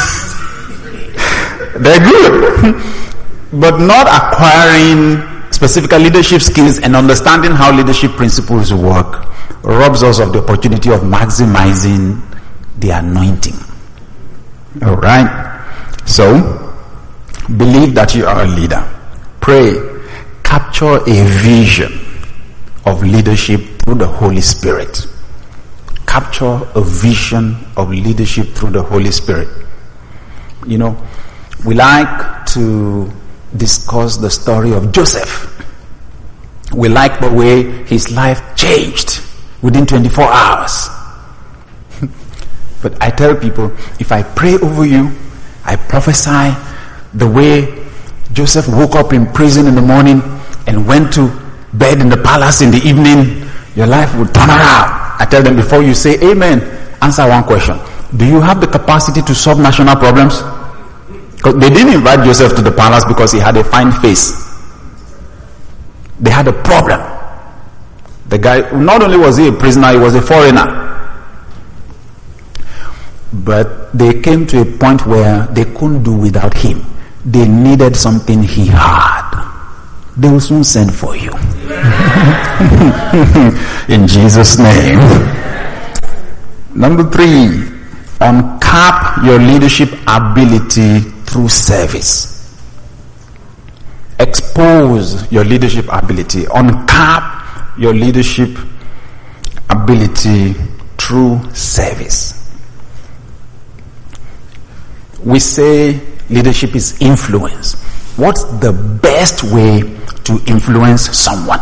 They're good. But not acquiring specific leadership skills and understanding how leadership principles work robs us of the opportunity of maximizing the anointing. Alright? So, believe that you are a leader. Pray. Capture a vision of leadership through the Holy Spirit. Capture a vision of leadership through the Holy Spirit. You know, we like to discuss the story of Joseph. We like the way his life changed within 24 hours. But I tell people, if I pray over you, I prophesy the way Joseph woke up in prison in the morning and went to bed in the palace in the evening, your life will turn around. I tell them, before you say amen, answer one question. Do you have the capacity to solve national problems? Because they didn't invite Joseph to the palace because he had a fine face. They had a problem. The guy, not only was he a prisoner, he was a foreigner. But they came to a point where they couldn't do without him. They needed something he had. They will soon send for you. In Jesus' name. Number 3, uncap your leadership ability through service. Expose your leadership ability. Uncap your leadership ability through service. We say leadership is influence. What's the best way to influence someone?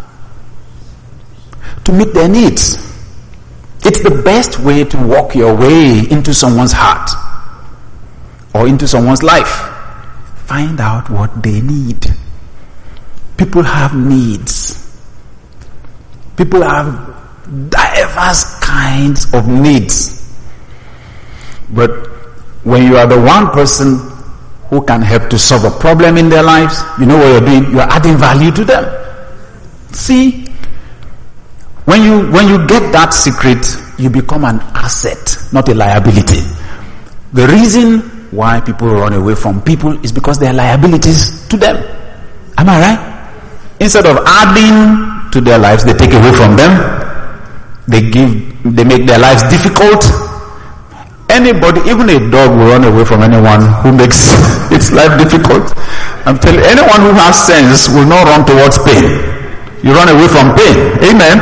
To meet their needs. It's the best way to walk your way into someone's heart or into someone's life. Find out what they need. People have needs. People have diverse kinds of needs. But when you are the one person who can help to solve a problem in their lives, you know what you're doing? You're adding value to them. See, when you get that secret, you become an asset, not a liability. The reason why people run away from people is because they are liabilities to them. Am I right? Instead of adding to their lives, they take away from them. They make their lives difficult. Anybody, even a dog, will run away from anyone who makes its life difficult. I'm telling you, anyone who has sense will not run towards pain. you run away from pain. Amen.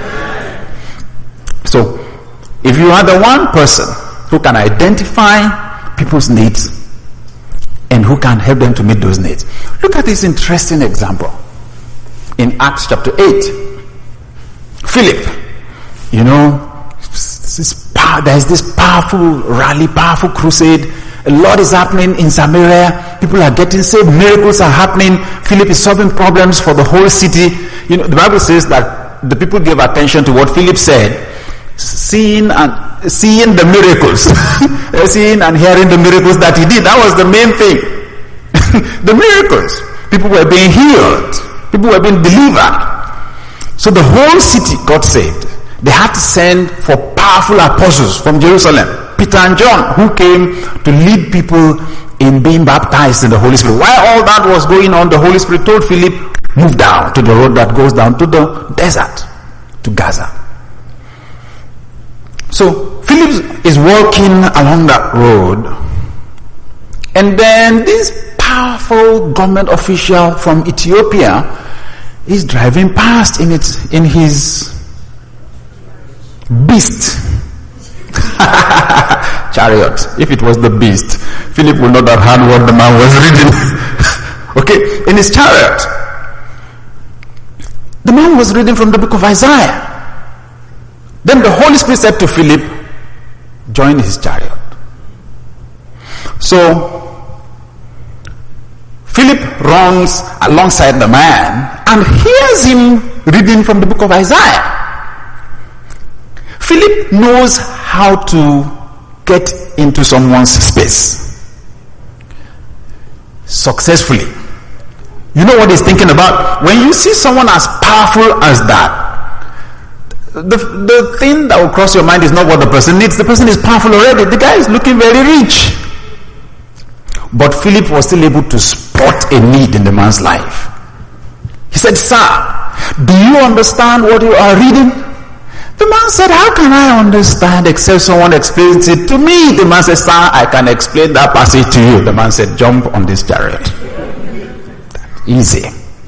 So, if you are the one person who can identify people's needs and who can help them to meet those needs. Look at this interesting example in Acts chapter 8. Philip, there's this powerful rally, powerful crusade. A lot is happening in Samaria. People are getting saved. Miracles are happening. Philip is solving problems for the whole city. The Bible says that the people gave attention to what Philip said, seeing the miracles, seeing and hearing the miracles that he did. That was the main thing. The miracles. People were being healed. People were being delivered. So the whole city got saved. They had to send for powerful apostles from Jerusalem, Peter and John, who came to lead people in being baptized in the Holy Spirit. While all that was going on, the Holy Spirit told Philip, move down to the road that goes down to the desert, to Gaza. So Philip is walking along that road, and then this powerful government official from Ethiopia is driving past in his beast chariot. If it was the beast, Philip would not have heard what the man was reading. Okay, in his chariot, the man was reading from the book of Isaiah. Then the Holy Spirit said to Philip, join his chariot. So Philip runs alongside the man and hears him reading from the book of Isaiah. Philip knows how to get into someone's space successfully. You know what he's thinking about? When you see someone as powerful as that, the thing that will cross your mind is not what the person needs. The person is powerful already. The guy is looking very rich. But Philip was still able to spot a need in the man's life. He said, sir, do you understand what you are reading? The man said, how can I understand except someone explains it to me? The man said, sir, I can explain that passage to you. The man said, jump on this chariot. Easy.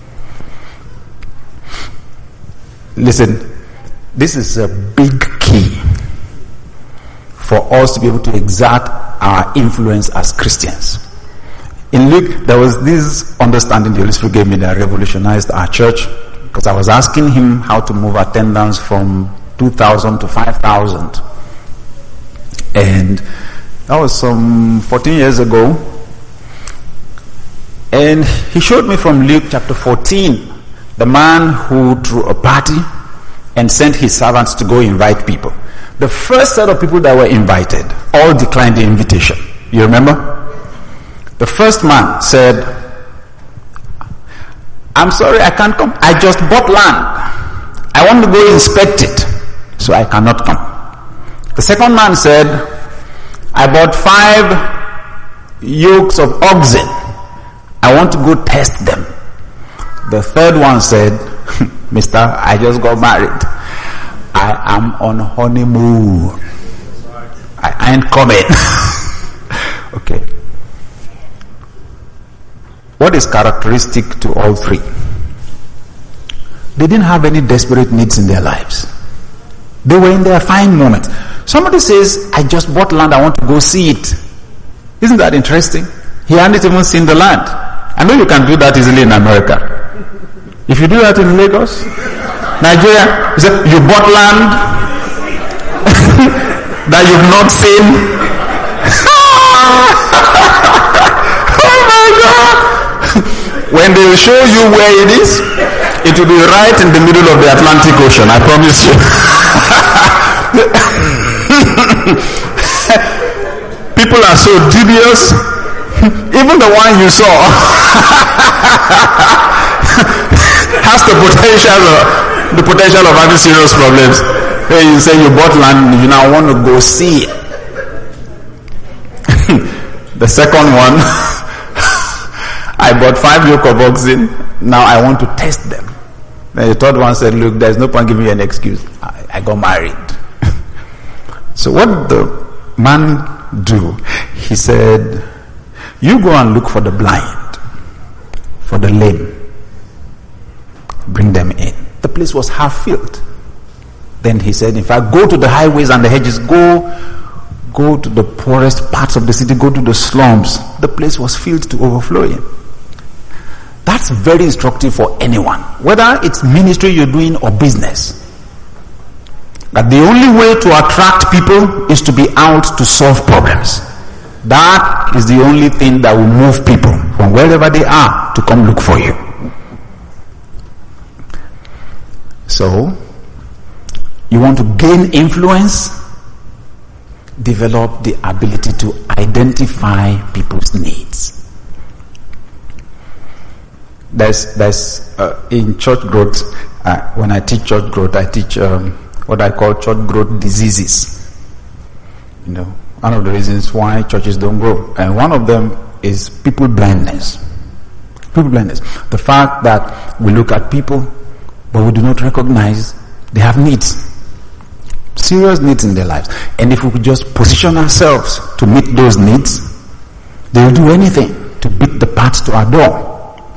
Listen, this is a big key for us to be able to exert our influence as Christians. In Luke, there was this understanding the Holy Spirit gave me that revolutionized our church, because I was asking him how to move attendance from 2,000 to 5,000. And that was some 14 years ago. And he showed me from Luke chapter 14, the man who threw a party and sent his servants to go invite people. The first set of people that were invited all declined the invitation. You remember? The first man said, I'm sorry, I can't come. I just bought land. I want to go inspect it, so I cannot come. The second man said, I bought 5 yokes of oxen. I want to go test them. The third one said, Mister, I just got married. I am on honeymoon. I ain't coming. Okay. What is characteristic to all three? They didn't have any desperate needs in their lives. They were in their fine moment. Somebody says, I just bought land, I want to go see it. Isn't that interesting? He hadn't even seen the land. I know you can do that easily in America. If you do that in Lagos, Nigeria, you say, you bought land that you've not seen. Oh my God! When they will show you where it is, it will be right in the middle of the Atlantic Ocean, I promise you. People are so dubious. Even the one you saw has the potential of having serious problems. Hey, you say you bought land, you now want to go see it. The second one, I bought 5 yoke of oxen, now I want to test them. Then the third one said, look, there's no point giving me an excuse. I got married. So what did the man do? He said, you go and look for the blind, for the lame. Bring them in. The place was half filled. Then he said, in fact, go to the highways and the hedges, go to the poorest parts of the city, go to the slums. The place was filled to overflowing. That's very instructive for anyone, whether it's ministry you're doing or business. That the only way to attract people is to be out to solve problems. That is the only thing that will move people from wherever they are to come look for you. So, you want to gain influence? Develop the ability to identify people's needs. There's in church growth, when I teach church growth, I teach what I call church growth diseases. You know, one of the reasons why churches don't grow, and one of them is people blindness. People blindness. The fact that we look at people, but we do not recognize they have needs. Serious needs in their lives. And if we could just position ourselves to meet those needs, they will do anything to beat the path to our door.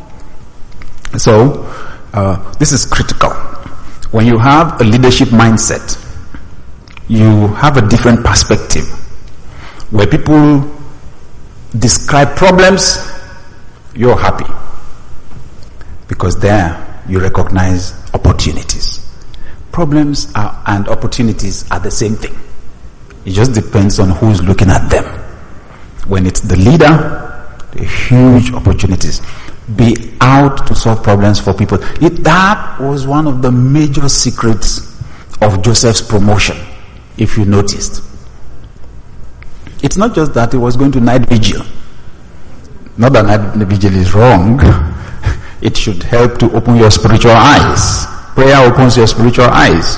So, this is critical. When you have a leadership mindset, you have a different perspective. Where people describe problems, you're happy. Because there, you recognize opportunities. Problems and opportunities are the same thing. It just depends on who's looking at them. When it's the leader, there are huge opportunities. Be out to solve problems for people. That was one of the major secrets of Joseph's promotion, if you noticed. It's not just that he was going to night vigil. Not that night vigil is wrong. It should help to open your spiritual eyes. Prayer opens your spiritual eyes.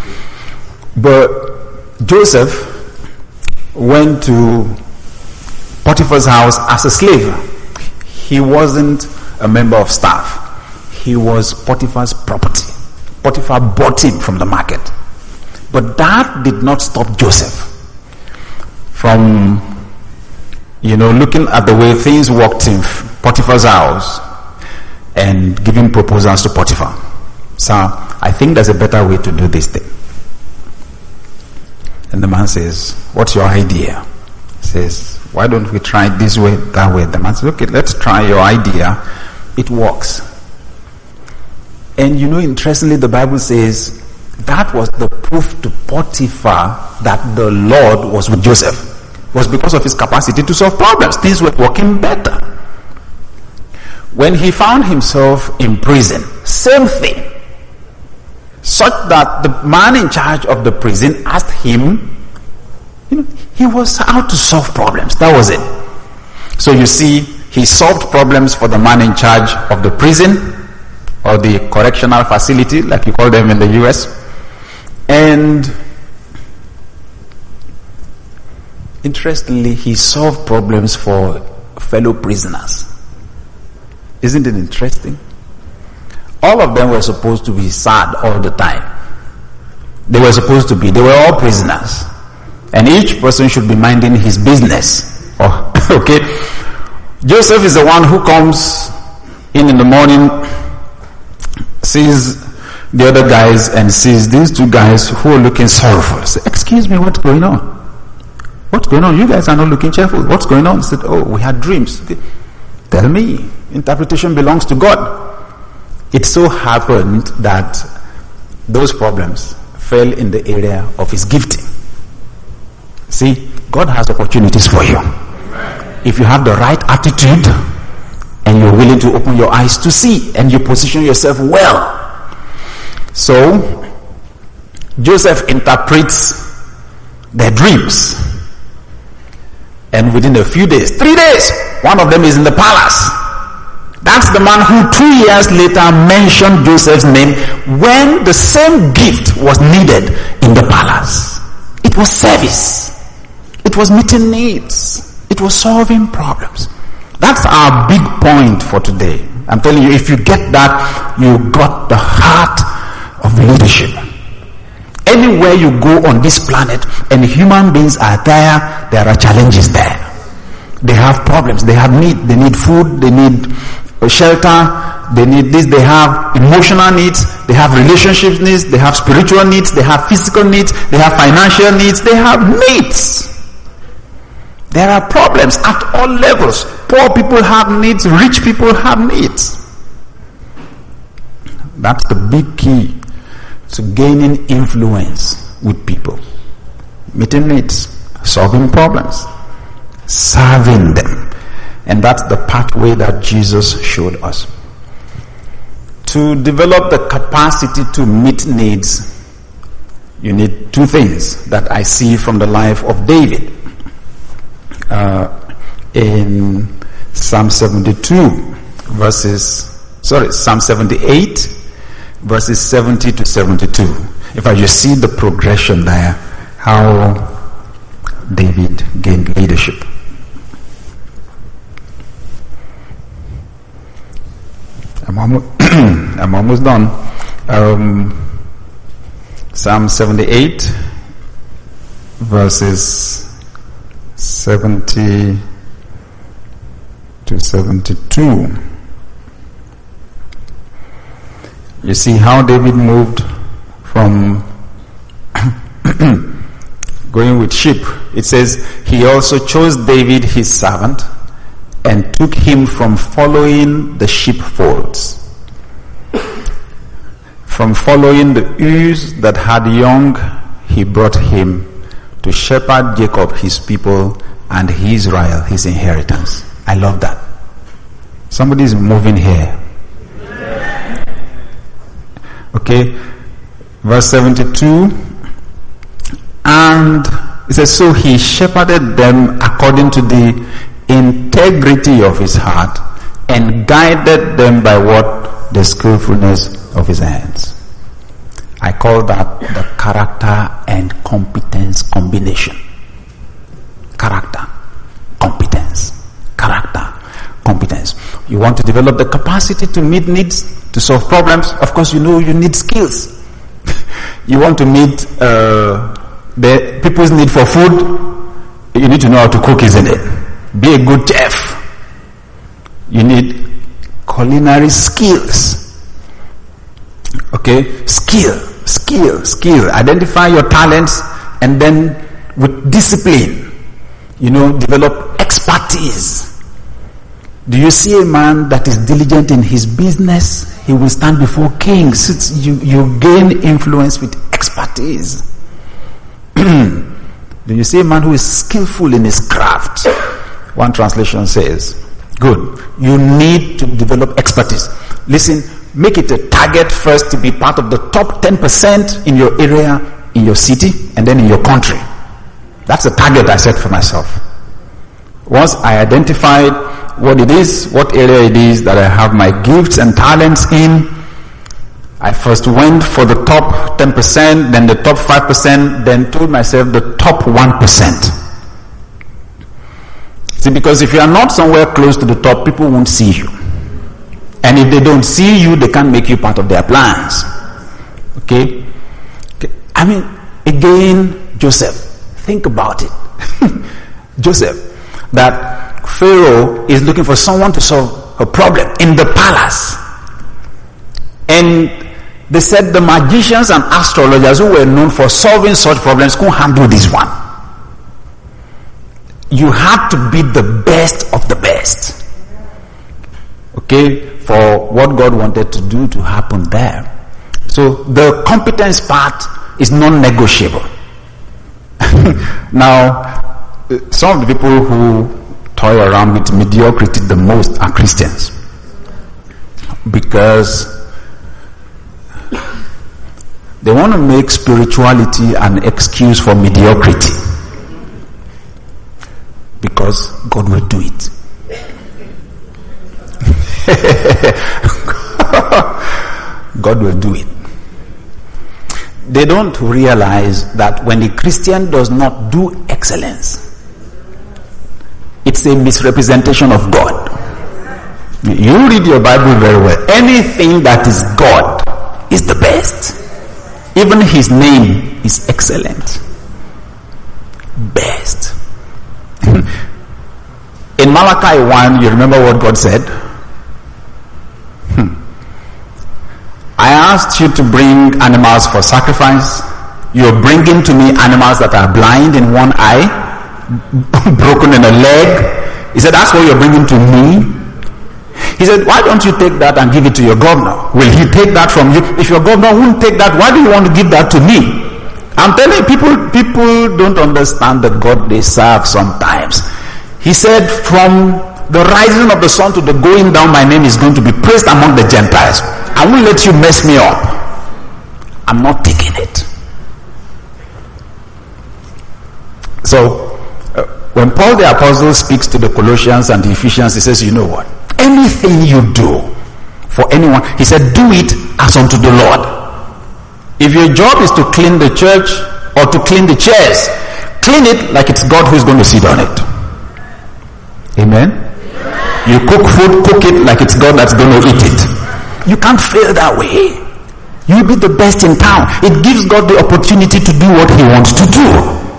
But Joseph went to Potiphar's house as a slave. He wasn't a member of staff. He was Potiphar's property. Potiphar bought him from the market. But that did not stop Joseph from, looking at the way things worked in Potiphar's house and giving proposals to Potiphar. So, I think there's a better way to do this thing. And the man says, what's your idea? He says, why don't we try it this way, that way? The man says, okay, let's try your idea. It works. And interestingly, the Bible says that was the proof to Potiphar that the Lord was with Joseph. It was because of his capacity to solve problems. Things were working better. When he found himself in prison, same thing. Such that the man in charge of the prison asked him, he was out to solve problems. That was it. So you see, he solved problems for the man in charge of the prison or the correctional facility, like you call them in the US. And interestingly, he solved problems for fellow prisoners. Isn't it interesting? All of them were supposed to be sad all the time. They were all prisoners. And each person should be minding his business. Okay? Joseph is the one who comes in the morning, sees the other guys and sees these two guys who are looking sorrowful. Say, excuse me, what's going on? What's going on? You guys are not looking cheerful. What's going on? He said, we had dreams. Okay. Tell me. Interpretation belongs to God. It so happened that those problems fell in the area of his gifting. See, God has opportunities for you. If you have the right attitude and you're willing to open your eyes to see and you position yourself well. So, Joseph interprets their dreams. And within a few days, 3 days, one of them is in the palace. That's the man who 2 years later mentioned Joseph's name when the same gift was needed in the palace. It was service. It was meeting needs. It was solving problems. That's our big point for today. I'm telling you, if you get that, you got the heart of leadership. Anywhere you go on this planet and human beings are there are challenges there. They have problems, they have need, they need food, they need shelter, they need this, they have emotional needs, they have relationship needs, they have spiritual needs, they have physical needs, they have financial needs, they have needs. There are problems at all levels. Poor people have needs, rich people have needs. That's the big key to gaining influence with people. Meeting needs, solving problems, serving them. And that's the pathway that Jesus showed us. To develop the capacity to meet needs, you need two things that I see from the life of David. In Psalm 78, verses 70 to 72. If I just see the progression there, how David gained leadership. I'm almost done. Psalm 78, verses 70 to 72. You see how David moved from going with sheep. It says, he also chose David his servant and took him from following the sheepfolds, from following the ewes that had young. He brought him to shepherd Jacob his people and Israel his inheritance. I love that. Somebody is moving here. Okay, verse 72, and it says, so he shepherded them according to the integrity of his heart and guided them by what? The skillfulness of his hands. I call that the character and competence combination. Character, competence. Character, competence. You want to develop the capacity to meet needs, to solve problems. Of course, you know you need skills. You want to meet the people's need for food. You need to know how to cook, isn't it? Be a good chef. You need culinary skills. Okay, skill. Identify your talents, and then with discipline, develop expertise. Do you see a man that is diligent in his business? He will stand before kings. You gain influence with expertise. Do you see a man who is skillful in his craft? One translation says, good. You need to develop expertise. Listen, make it a target first to be part of the top 10% in your area, in your city, and then in your country. That's the target I set for myself. Once I identified what it is, what area it is that I have my gifts and talents in, I first went for the top 10%, then the top 5%, then told myself the top 1%. See, because if you are not somewhere close to the top, people won't see you. And if they don't see you, they can't make you part of their plans. Okay? I mean, again, Joseph, think about it. Joseph, that Pharaoh is looking for someone to solve a problem in the palace. And they said the magicians and astrologers who were known for solving such problems couldn't handle this one. You had to be the best of the best. Okay? For what God wanted to do to happen there. So the competence part is non-negotiable. Now, some of the people who toy around with mediocrity the most are Christians, because they want to make spirituality an excuse for mediocrity, because God will do it. God will do it. They don't realize that when the Christian does not do excellence, it's a misrepresentation of God. You read your Bible very well. Anything that is God is the best. Even his name is excellent. Best. In Malachi 1, you remember what God said? asked you to bring animals for sacrifice. You're bringing to me animals that are blind in one eye, broken in a leg. He said, that's what you're bringing to me. He said, why don't you take that and give it to your governor? Will he take that from you? If your governor won't take that, why do you want to give that to me? I'm telling you, people don't understand the God they serve sometimes. He said, from the rising of the sun to the going down, my name is going to be praised among the Gentiles. I won't let you mess me up. I'm not taking it. So, when Paul the Apostle speaks to the Colossians and the Ephesians, he says, you know what? Anything you do for anyone, he said, do it as unto the Lord. If your job is to clean the church or to clean the chairs, clean it like it's God who's going to sit on it. Amen? You cook food, cook it like it's God that's going to eat it. You can't fail that way. You'll be the best in town. It gives God the opportunity to do what he wants to do.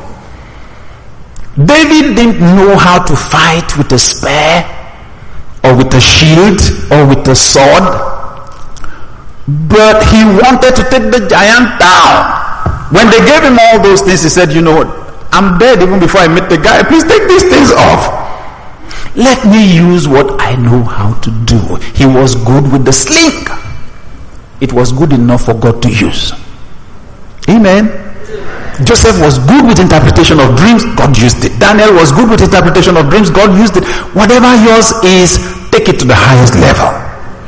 David didn't know how to fight with a spear or with a shield or with a sword. But he wanted to take the giant down. When they gave him all those things, he said, you know what? I'm dead even before I meet the guy. Please take these things off. Let me use what I know how to do. He was good with the sling. It was good enough for God to use. Amen. Joseph was good with interpretation of dreams. God used it. Daniel was good with interpretation of dreams. God used it. Whatever yours is, take it to the highest level.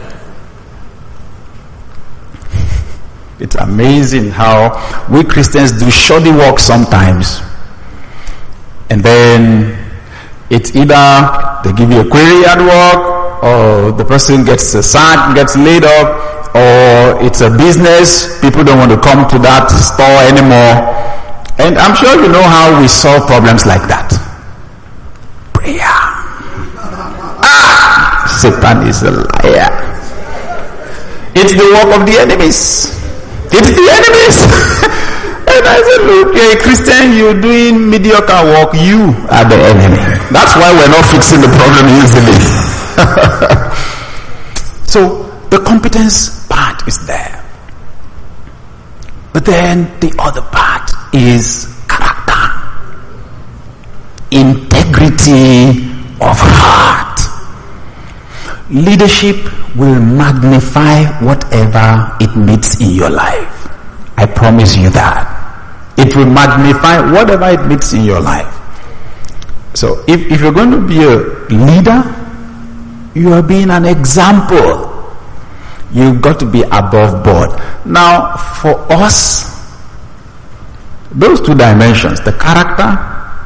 It's amazing how we Christians do shoddy work sometimes. And then it's either they give you a query at work, or the person gets sacked, gets laid up, or it's a business. People don't want to come to that store anymore. And I'm sure you know how we solve problems like that. Prayer. Satan is a liar. It's the work of the enemies. It's the enemies. And I said, look, you're a Christian, you're doing mediocre work, you are the enemy. That's why we're not fixing the problem easily. So, the competence part is there. But then the other part is character. Integrity of heart. Leadership will magnify whatever it meets in your life. I promise you that. It will magnify whatever it meets in your life. So if you're going to be a leader, you are being an example. You've got to be above board. Now, for us, those two dimensions, the character,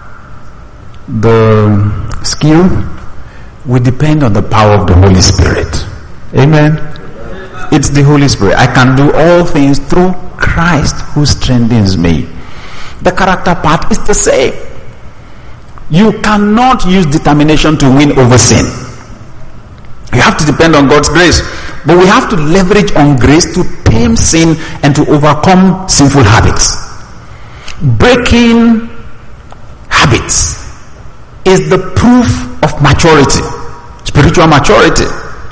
the skill, we depend on the power of the Holy Spirit. Amen. It's the Holy Spirit. I can do all things through Christ who strengthens me. The character part is the same. You cannot use determination to win over sin. You have to depend on God's grace. But we have to leverage on grace to tame sin and to overcome sinful habits. Breaking habits is the proof of maturity, spiritual maturity.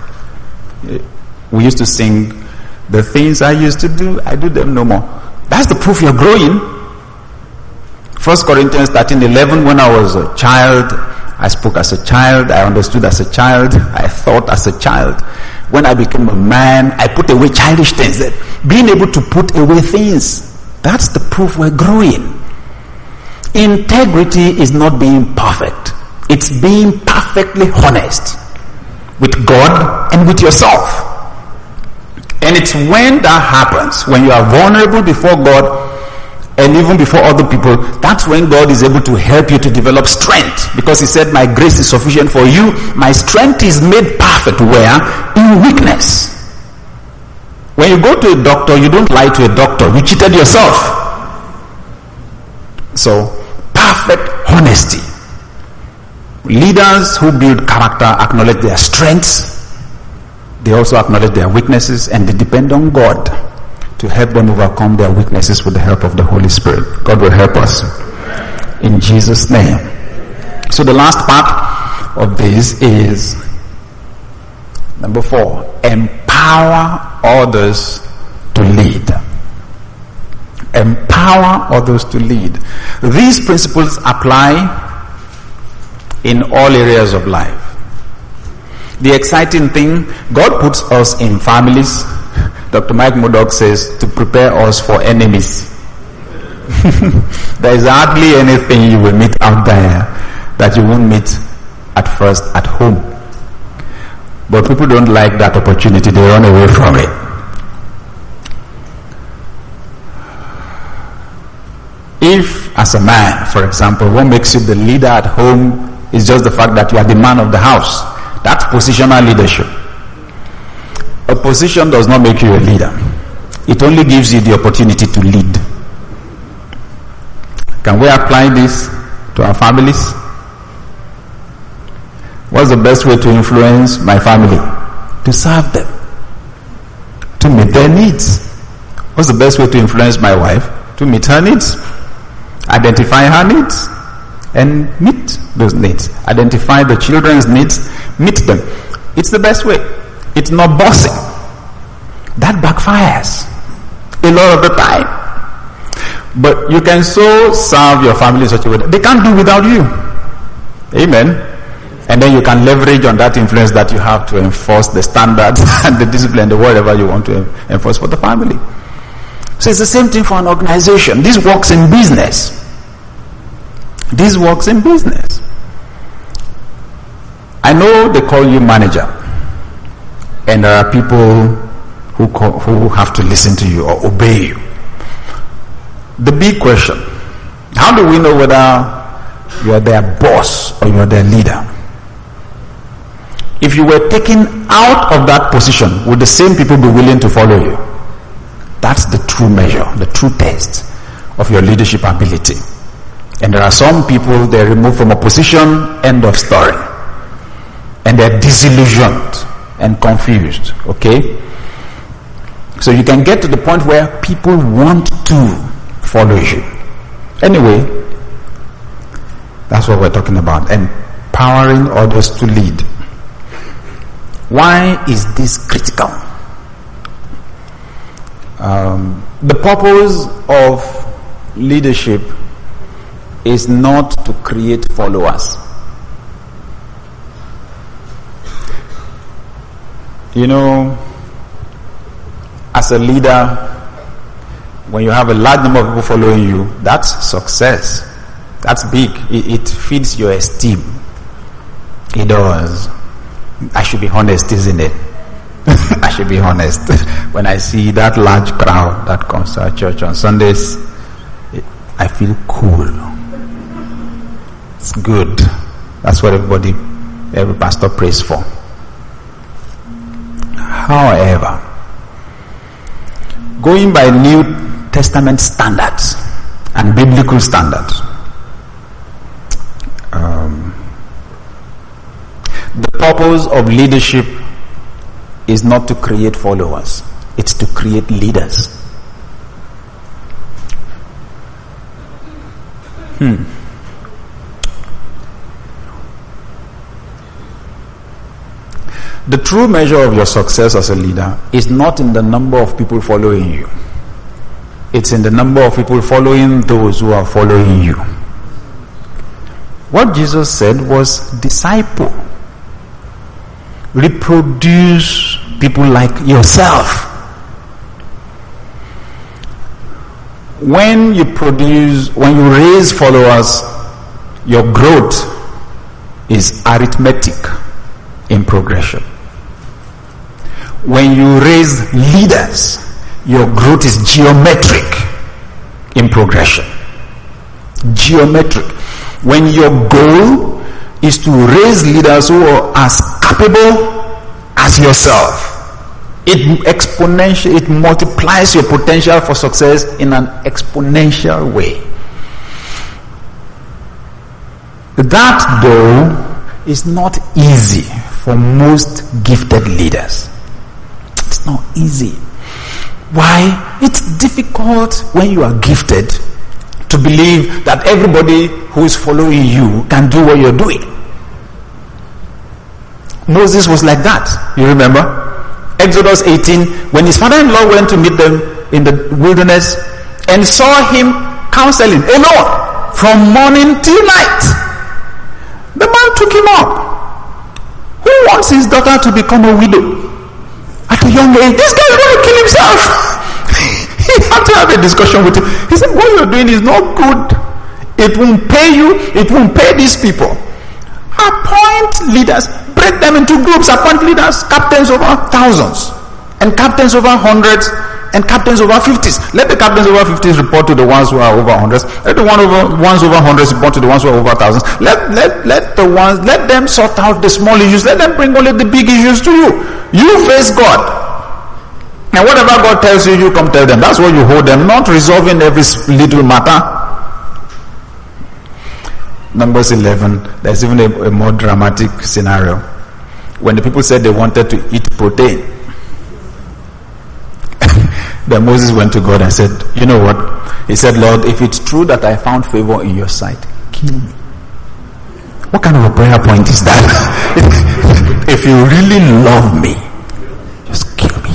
We used to sing, the things I used to do, I do them no more. That's the proof you're growing. 1 Corinthians 13:11, when I was a child, I spoke as a child, I understood as a child, I thought as a child. When I became a man, I put away childish things. Being able to put away things, that's the proof we're growing. Integrity is not being perfect. It's being perfectly honest with God and with yourself. And it's when that happens, when you are vulnerable before God and even before other people, that's when God is able to help you to develop strength. Because he said, my grace is sufficient for you. My strength is made perfect where? In weakness. When you go to a doctor, you don't lie to a doctor. You cheated yourself. So, perfect honesty. Leaders who build character acknowledge their strengths. They also acknowledge their weaknesses, and they depend on God to help them overcome their weaknesses with the help of the Holy Spirit. God will help us. In Jesus' name. So the last part of this is number 4. Empower others to lead. Empower others to lead. These principles apply in all areas of life. The exciting thing, God puts us in families. Dr. Mike Murdoch says to prepare us for enemies. There is hardly anything you will meet out there that you won't meet at first at home. But people don't like that opportunity. They run away from it. If, as a man, for example, what makes you the leader at home is just the fact that you are the man of the house, that's positional leadership. A position does not make you a leader. It only gives you the opportunity to lead. Can we apply this to our families? What's the best way to influence my family? To serve them. To meet their needs. What's the best way to influence my wife? To meet her needs. Identify her needs and meet those needs. Identify the children's needs, meet them. It's the best way. It's not bossing. That backfires a lot of the time. But you can so serve your family in such a way that they can't do without you. Amen. And then you can leverage on that influence that you have to enforce the standards and the discipline, the whatever you want to enforce for the family. So it's the same thing for an organization. This works in business. This works in business. I know they call you manager, and there are people who have to listen to you or obey you. The big question, how do we know whether you are their boss or you are their leader? If you were taken out of that position, would the same people be willing to follow you? That's the true measure, the true test of your leadership ability. And there are some people, they're removed from a position, end of story. And they're disillusioned and confused, okay? So you can get to the point where people want to follow you. Anyway, that's what we're talking about. Empowering others to lead. Why is this critical? The purpose of leadership is not to create followers. You know, as a leader, when you have a large number of people following you, that's success. That's big. It feeds your esteem. It does. I should be honest, isn't it? I should be honest. When I see that large crowd that comes to our church on Sundays, I feel cool. It's good. That's what every pastor prays for. However, going by New Testament standards and biblical standards, the purpose of leadership is not to create followers. It's to create leaders. The true measure of your success as a leader is not in the number of people following you. It's in the number of people following those who are following you. What Jesus said was disciple. Reproduce people like yourself. When you raise followers, your growth is arithmetic in progression. When you raise leaders, your growth is geometric in progression. Geometric. When your goal is to raise leaders who are as capable as yourself, it multiplies your potential for success in an exponential way. That, though, is not easy for most gifted leaders. It's not easy. Why? It's difficult when you are gifted to believe that everybody who is following you can do what you're doing. Moses was like that. You remember? Exodus 18, when his father-in-law went to meet them in the wilderness and saw him counseling alone from morning till night, the man took him up. Who wants his daughter to become a widow at a young age? This guy is going to kill himself. He had to have a discussion with him. He said, what you're doing is not good. It won't pay you. It won't pay these people. Appoint leaders. Break them into groups. Appoint leaders. Captains over thousands. And captains over hundreds. And captains over 50s. Let the captains over 50s report to the ones who are over hundreds. Let the ones over hundreds report to the ones who are over thousands. Let them sort out the small issues. Let them bring only the big issues to you. You face God. And whatever God tells you, you come tell them. That's what you hold them. Not resolving every little matter. Numbers 11. There's even a more dramatic scenario. When the people said they wanted to eat protein, then Moses went to God and said, you know what? He said, Lord, if it's true that I found favor in your sight, kill me. What kind of a prayer point is that? If you really love me, just kill me.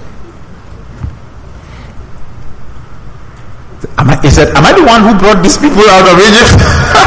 He said, am I the one who brought these people out of Egypt?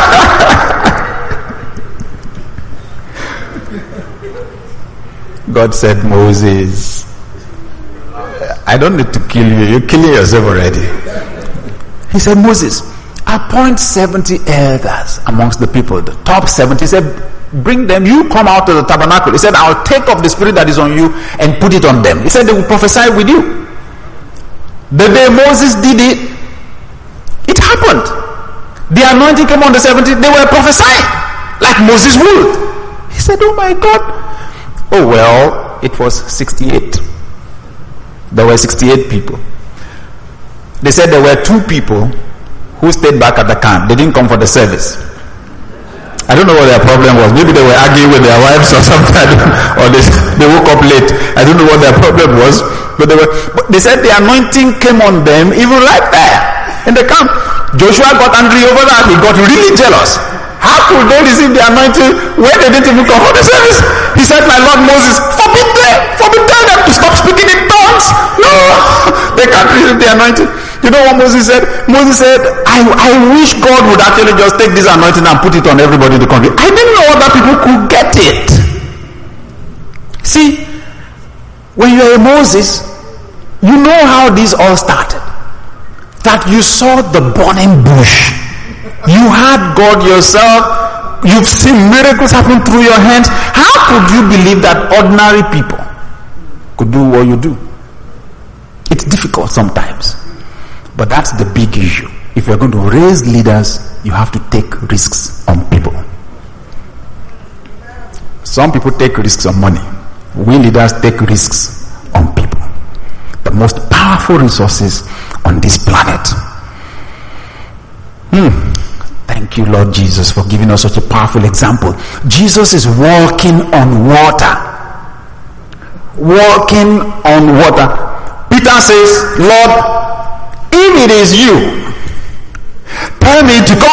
God said, Moses, I don't need to kill you. You're killing yourself already. He said, Moses, appoint 70 elders amongst the people, the top 70. He said, bring them, you come out of the tabernacle. He said, I'll take off the spirit that is on you and put it on them. He said, they will prophesy with you. The day Moses did it, it happened. The anointing came on the 70. They were prophesying like Moses would. He said, oh my God. Oh well, it was 68. There were 68 people. They said there were 2 people who stayed back at the camp. They didn't come for the service. I don't know what their problem was. Maybe they were arguing with their wives or something, or they woke up late. I don't know what their problem was. But they said the anointing came on them even right there in the camp. Joshua got angry over that. He got really jealous. How could they receive the anointing when they didn't even come for the service? He said, my Lord Moses, forbid them to stop speaking in tongues. No, they can't receive the anointing. You know what Moses said? Moses said, I wish God would actually just take this anointing and put it on everybody in the country. I didn't know other people could get it. See, when you're a Moses, you know how this all started. That you saw the burning bush. You had God yourself. You've seen miracles happen through your hands. How could you believe that ordinary people could do what you do? It's difficult sometimes. But that's the big issue. If you're going to raise leaders, you have to take risks on people. Some people take risks on money. We leaders take risks on people. The most powerful resources on this planet. Thank you, Lord Jesus, for giving us such a powerful example. Jesus is walking on water. Walking on water. Peter says, Lord, if it is you, tell me to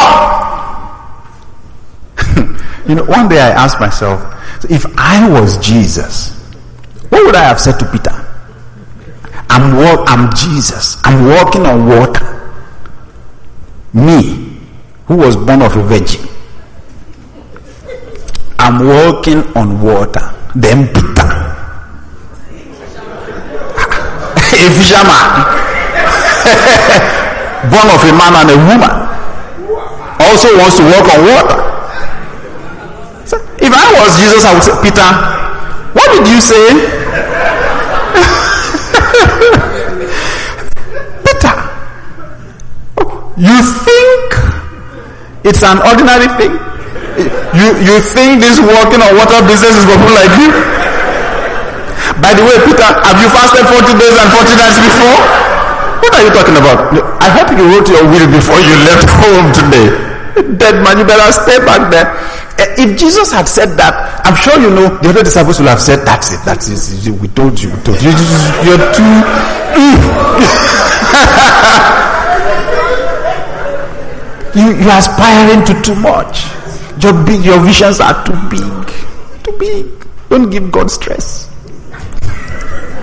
come. One day I asked myself, if I was Jesus, what would I have said to Peter? I'm Jesus. I'm walking on water. Me, who was born of a virgin. I'm walking on water. Then Peter, a fisherman, born of a man and a woman, also wants to walk on water. So if I was Jesus, I would say, Peter, what did you say? Peter, you think it's an ordinary thing? You think this walking on water business is for people like you? By the way, Peter, have you fasted 40 days and 40 nights before? What are you talking about? I hope you wrote your will before you left home today. Dead man, you better stay back there. If Jesus had said that, I'm sure you know the other disciples will have said, that's it. We told you. You're too... You're aspiring to too much. Your visions are too big. Too big. Don't give God stress.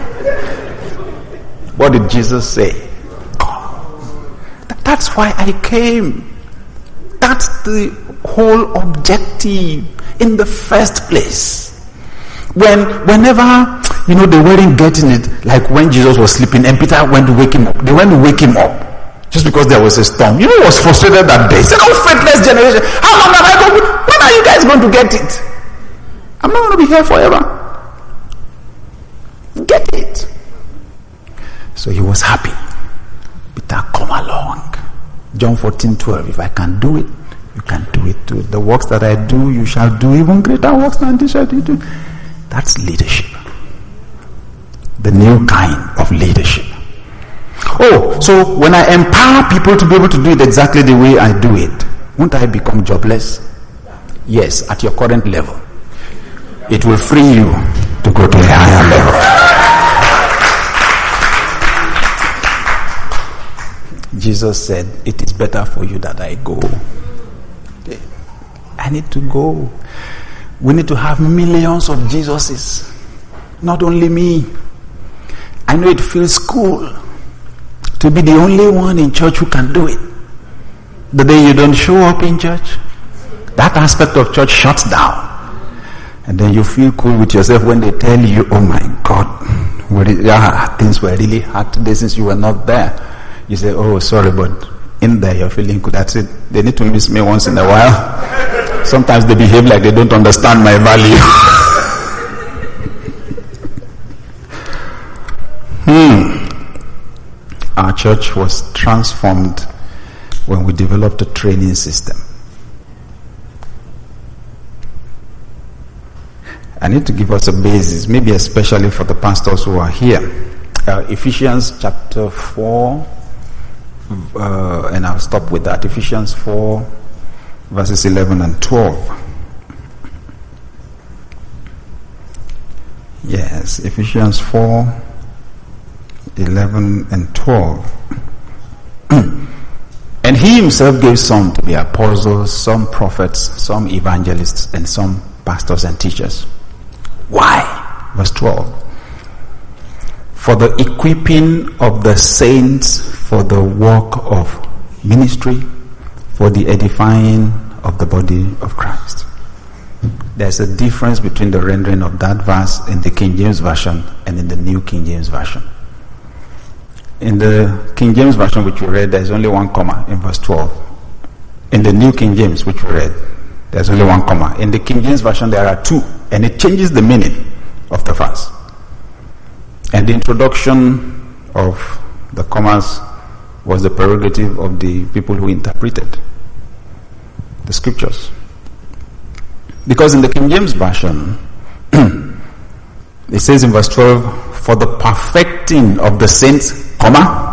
What did Jesus say? That's why I came. That's the whole objective in the first place. Whenever, they weren't getting it, like when Jesus was sleeping and Peter went to wake him up. They went to wake him up just because there was a storm. He was frustrated that day. He said, "Oh, faithless generation, how long am I going to, when are you guys going to get it? I'm not going to be here forever." Get it. So he was happy. Peter, come along. John 14:12. If I can do it, you can do it too. The works that I do, you shall do even greater works than this shall you do. That's leadership. The new kind of leadership. Oh, so when I empower people to be able to do it exactly the way I do it, won't I become jobless? Yes, at your current level. It will free you to go to a higher level. Jesus said, "It is better for you that I go." I need to go. We need to have millions of Jesuses, not only me. I know it feels cool to be the only one in church who can do it. The day you don't show up in church, that aspect of church shuts down. And then you feel cool with yourself when they tell you, "Oh my God, things were really hard today since you were not there." You say, "Oh, sorry, but in there you're feeling good." That's it. They need to miss me once in a while. Sometimes they behave like they don't understand my value. Our church was transformed when we developed a training system. I need to give us a basis, maybe especially for the pastors who are here. Ephesians chapter 4, and I'll stop with that. Ephesians 4, verses 11 and 12. Yes, Ephesians 4, 11 and 12. And he himself gave some to be apostles, some prophets, some evangelists, and some pastors and teachers. Why? Verse 12. For the equipping of the saints for the work of ministry, for the edifying of the body of Christ. There's a difference between the rendering of that verse in the King James Version and in the New King James Version. In the King James Version which we read, there's only one comma in verse 12. In the New King James which we read, there's only one comma. In the King James Version there are two, and it changes the meaning of the verse. And the introduction of the commas was the prerogative of the people who interpreted the scriptures. Because in the King James Version, it says in verse 12, for the perfecting of the saints, comma,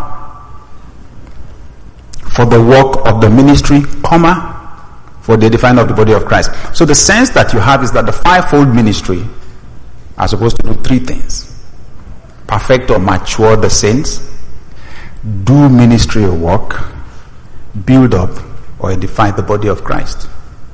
for the work of the ministry, comma, for the edifying of the body of Christ. So the sense that you have is that the fivefold ministry are supposed to do three things. Perfect or mature the saints, do ministry or work, build up or edify the body of Christ.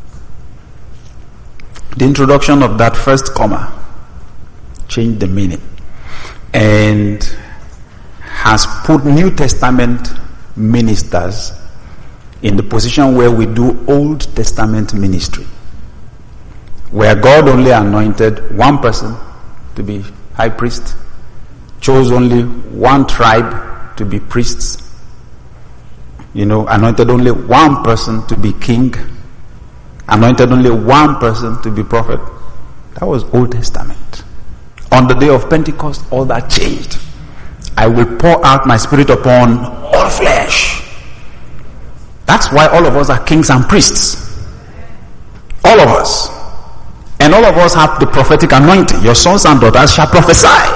The introduction of that first comma changed the meaning and has put New Testament ministers in the position where we do Old Testament ministry, where God only anointed one person to be high priest, chose only one tribe to be priests, anointed only one person to be king, anointed only one person to be prophet. That was Old Testament. On the day of Pentecost, all that changed. I will pour out my spirit upon all flesh. That's why all of us are kings and priests. All of us. And all of us have the prophetic anointing. Your sons and daughters shall prophesy.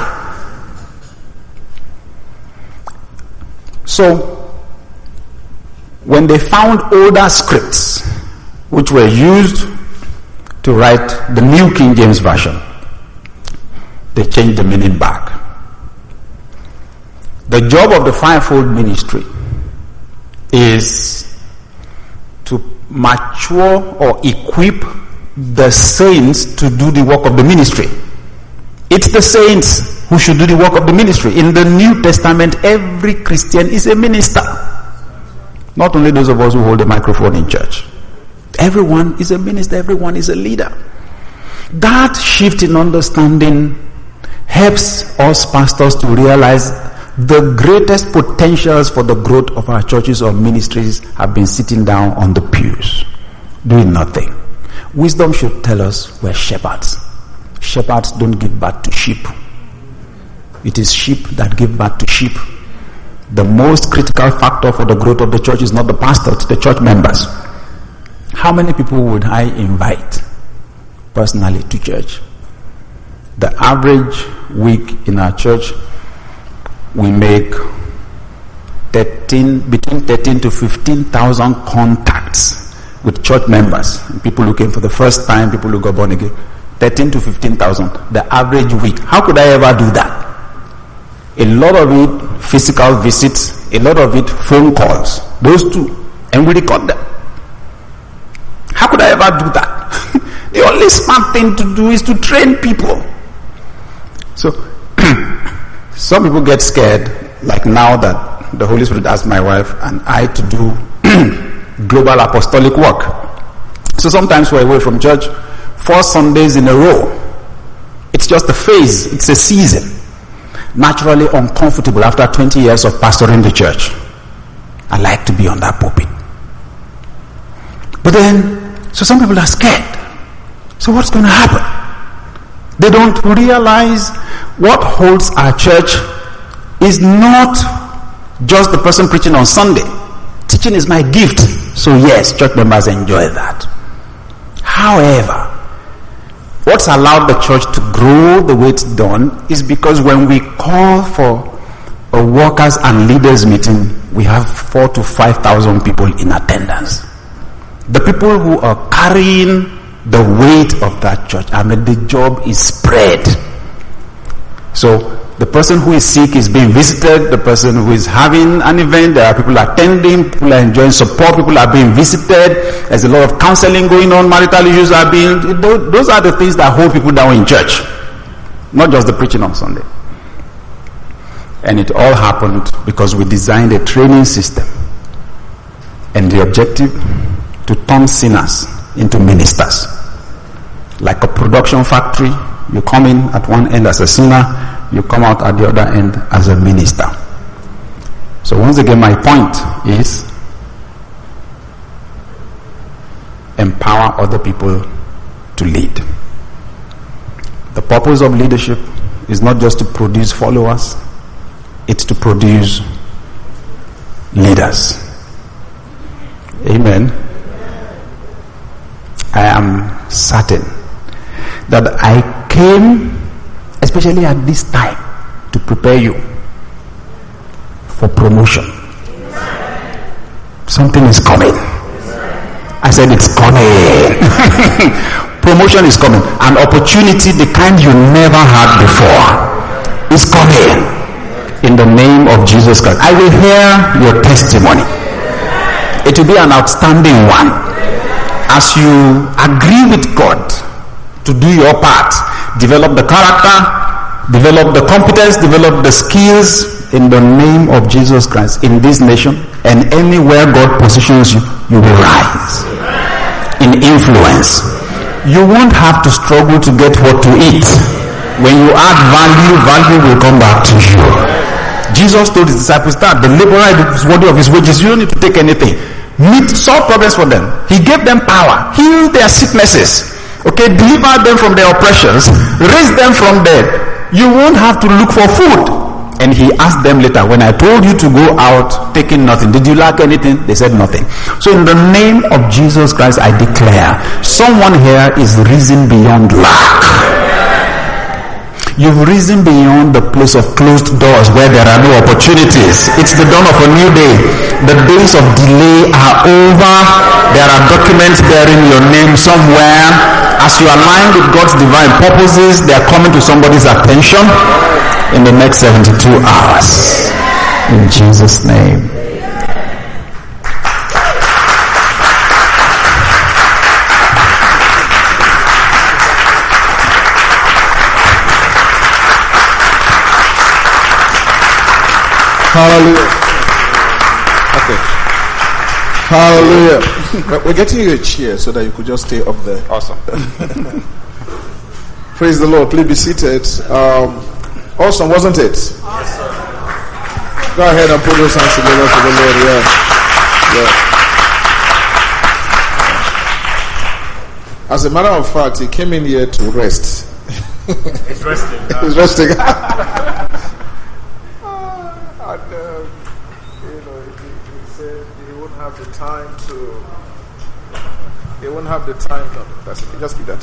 So, when they found older scripts which were used to write the New King James Version, they changed the meaning back. The job of the fivefold ministry is to mature or equip the saints to do the work of the ministry. It's the saints who should do the work of the ministry. In the New Testament, every Christian is a minister. Not only those of us who hold a microphone in church. Everyone is a minister, everyone is a leader. That shift in understanding helps us pastors to realize the greatest potentials for the growth of our churches or ministries have been sitting down on the pews, doing nothing. Wisdom should tell us we're shepherds. Shepherds don't give birth to sheep. It is sheep that give birth to sheep. The most critical factor for the growth of the church is not the pastor, it's the church members. How many people would I invite personally to church? The average week in our church, we make between 13 to 15,000 contacts with church members. People who came for the first time, people who got born again. 13 to 15,000, the average week. How could I ever do that? A lot of it physical visits, a lot of it phone calls. Those two. And we record them. How could I ever do that? The only smart thing to do is to train people. So, some people get scared, like now that the Holy Spirit asked my wife and I to do global apostolic work. So sometimes we're away from church 4 Sundays in a row. It's just a phase, it's a season. Naturally uncomfortable after 20 years of pastoring the church. I like to be on that pulpit. But then, so some people are scared. So what's going to happen? They don't realize what holds our church is not just the person preaching on Sunday. Teaching is my gift. So yes, church members enjoy that. However, what's allowed the church to grow the way it's done is because when we call for a workers and leaders meeting, we have 4,000 to 5,000 people in attendance. The people who are carrying the weight of that church, the job is spread. So the person who is sick is being visited, the person who is having an event, there are people attending, people are enjoying support, people are being visited, there's a lot of counseling going on, marital issues are being, those are the things that hold people down in church, not just the preaching on Sunday. And it all happened because we designed a training system and the objective to turn sinners into ministers. Like a production factory, you come in at one end as a sinner, you come out at the other end as a minister. So once again, my point is empower other people to lead. The purpose of leadership is not just to produce followers, it's to produce leaders. Amen. I am certain that I came, especially at this time, to prepare you for promotion. Something is coming. I said it's coming. Promotion is coming. An opportunity the kind you never had before is coming. In the name of Jesus Christ. I will hear your testimony. It will be an outstanding one. As you agree with God to do your part, develop the character, develop the competence, develop the skills in the name of Jesus Christ in this nation, and anywhere God positions you, you will rise in influence. You won't have to struggle to get what to eat. When you add value, value will come back to you. Jesus told his disciples that the laborer is worthy of his wages. You don't need to take anything. Solve problems for them. He gave them power, heal their sicknesses, deliver them from their oppressions, raise them from dead. You won't have to look for food. And he asked them later, when I told you to go out taking nothing, did you lack anything? They said nothing. So in the name of Jesus Christ, I declare, someone here is risen beyond lack. You've risen beyond the place of closed doors where there are no opportunities. It's the dawn of a new day. The days of delay are over. There are documents bearing your name somewhere. As you align with God's divine purposes, they are coming to somebody's attention in the next 72 hours. In Jesus' name.
Hallelujah. Okay. Hallelujah. We're getting you a chair so that you could just stay up there.
Awesome.
Praise the Lord. Please be seated. Awesome, wasn't it?
Awesome.
Go ahead and put those hands together for the Lord. Yeah. As a matter of fact, he came in here to rest.
He's resting.
He's resting. He said he wouldn't have the time to. He wouldn't have the time. No, that's it. Just keep that.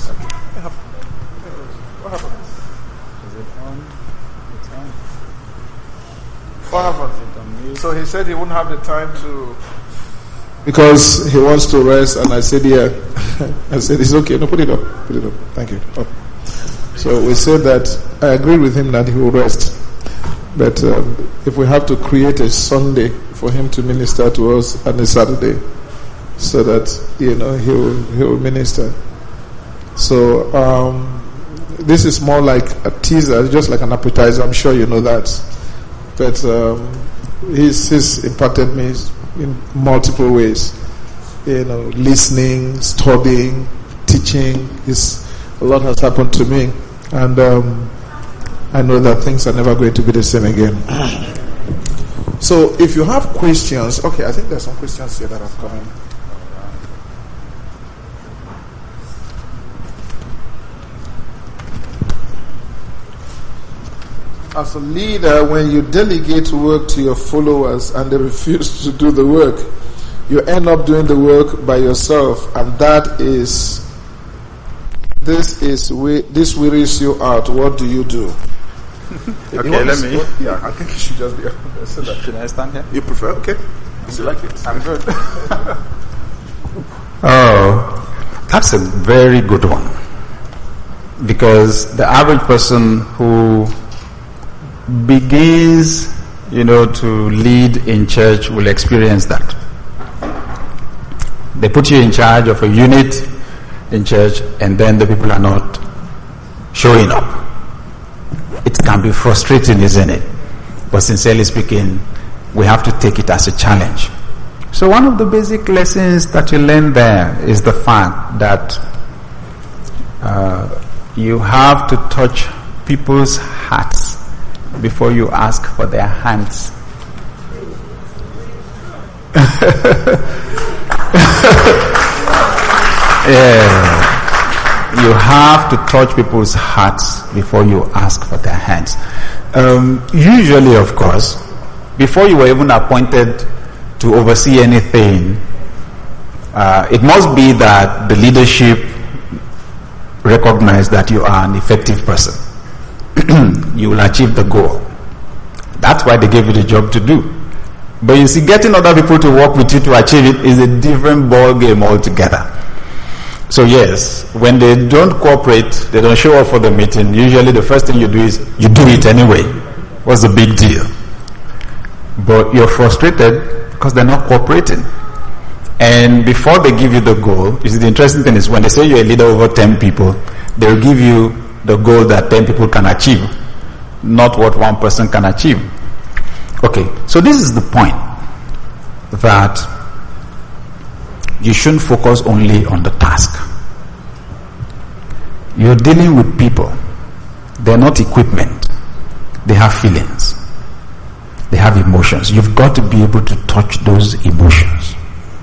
What happened?
Is it on? It's on.
What happened?
Is it on mute?
So he said he wouldn't have the time to. Because he wants to rest, and I said, yeah. I said, it's okay. No, put it up. Put it up. Thank you. Up. So we said that I agree with him that he will rest. But if we have to create a Sunday for him to minister to us and a Saturday, so that, he will minister. So this is more like a teaser, just like an appetizer. I'm sure you know that. But he's impacted me in multiple ways. Listening, studying, teaching. A lot has happened to me, and I know that things are never going to be the same again. So if you have questions, okay, I think there's some questions here that have come in. As a leader, when you delegate work to your followers and they refuse to do the work, you end up doing the work by yourself, and this wearies you out. What do you do?
Okay, let me.
Yeah, I think you should just be.
Should I stand here?
You prefer? Okay, if you like it.
I'm good. Oh, that's a very good one, because the average person who begins, to lead in church will experience that. They put you in charge of a unit in church, and then the people are not showing up. It can be frustrating, isn't it? But sincerely speaking, we have to take it as a challenge. So one of the basic lessons that you learn there is the fact that you have to touch people's hearts before you ask for their hands. Yeah. You have to touch people's hearts before you ask for their hands. Usually, of course, before you were even appointed to oversee anything, it must be that the leadership recognize that you are an effective person. You will achieve the goal. That's why they gave you the job to do. But you see, getting other people to work with you to achieve it is a different ball game altogether. So yes, when they don't cooperate, they don't show up for the meeting, usually the first thing you do is you do it anyway. What's the big deal? But you're frustrated because they're not cooperating. And before they give you the goal, you see, the interesting thing is when they say you're a leader over 10 people, they'll give you the goal that 10 people can achieve, not what one person can achieve. Okay, so this is the point, that you shouldn't focus only on the task. You're dealing with people. They're not equipment. They have feelings. They have emotions. You've got to be able to touch those emotions.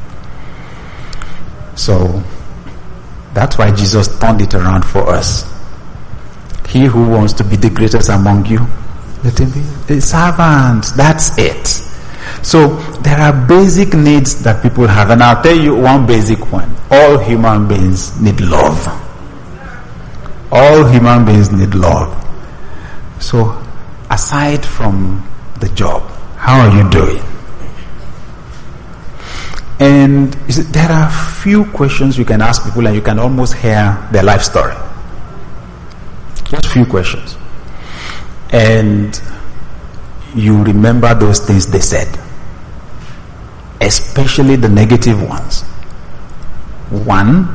So that's why Jesus turned it around for us. He who wants to be the greatest among you, let him be a servant. That's it. So there are basic needs that people have, and I'll tell you one basic one. All human beings need love. All human beings need love. So aside from the job, how are you doing? And you see, there are few questions you can ask people and you can almost hear their life story. Just few questions. And you remember those things they said. Especially the negative ones. One,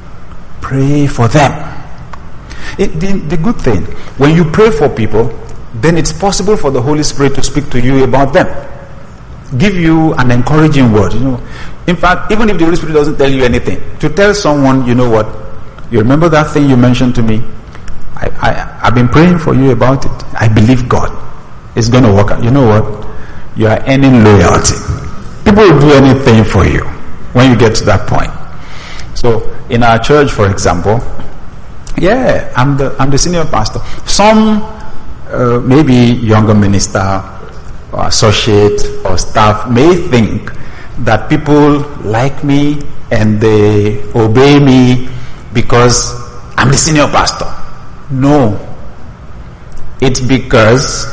pray for them. The good thing, when you pray for people, then it's possible for the Holy Spirit to speak to you about them. Give you an encouraging word. In fact, even if the Holy Spirit doesn't tell you anything, to tell someone, you know what, you remember that thing you mentioned to me? I've been praying for you about it. I believe God is going to work out. You know what? You are earning loyalty. People will do anything for you when you get to that point. So in our church, for example, I'm the senior pastor. Some maybe younger minister or associate or staff may think that people like me and they obey me because I'm the senior pastor. No. It's because,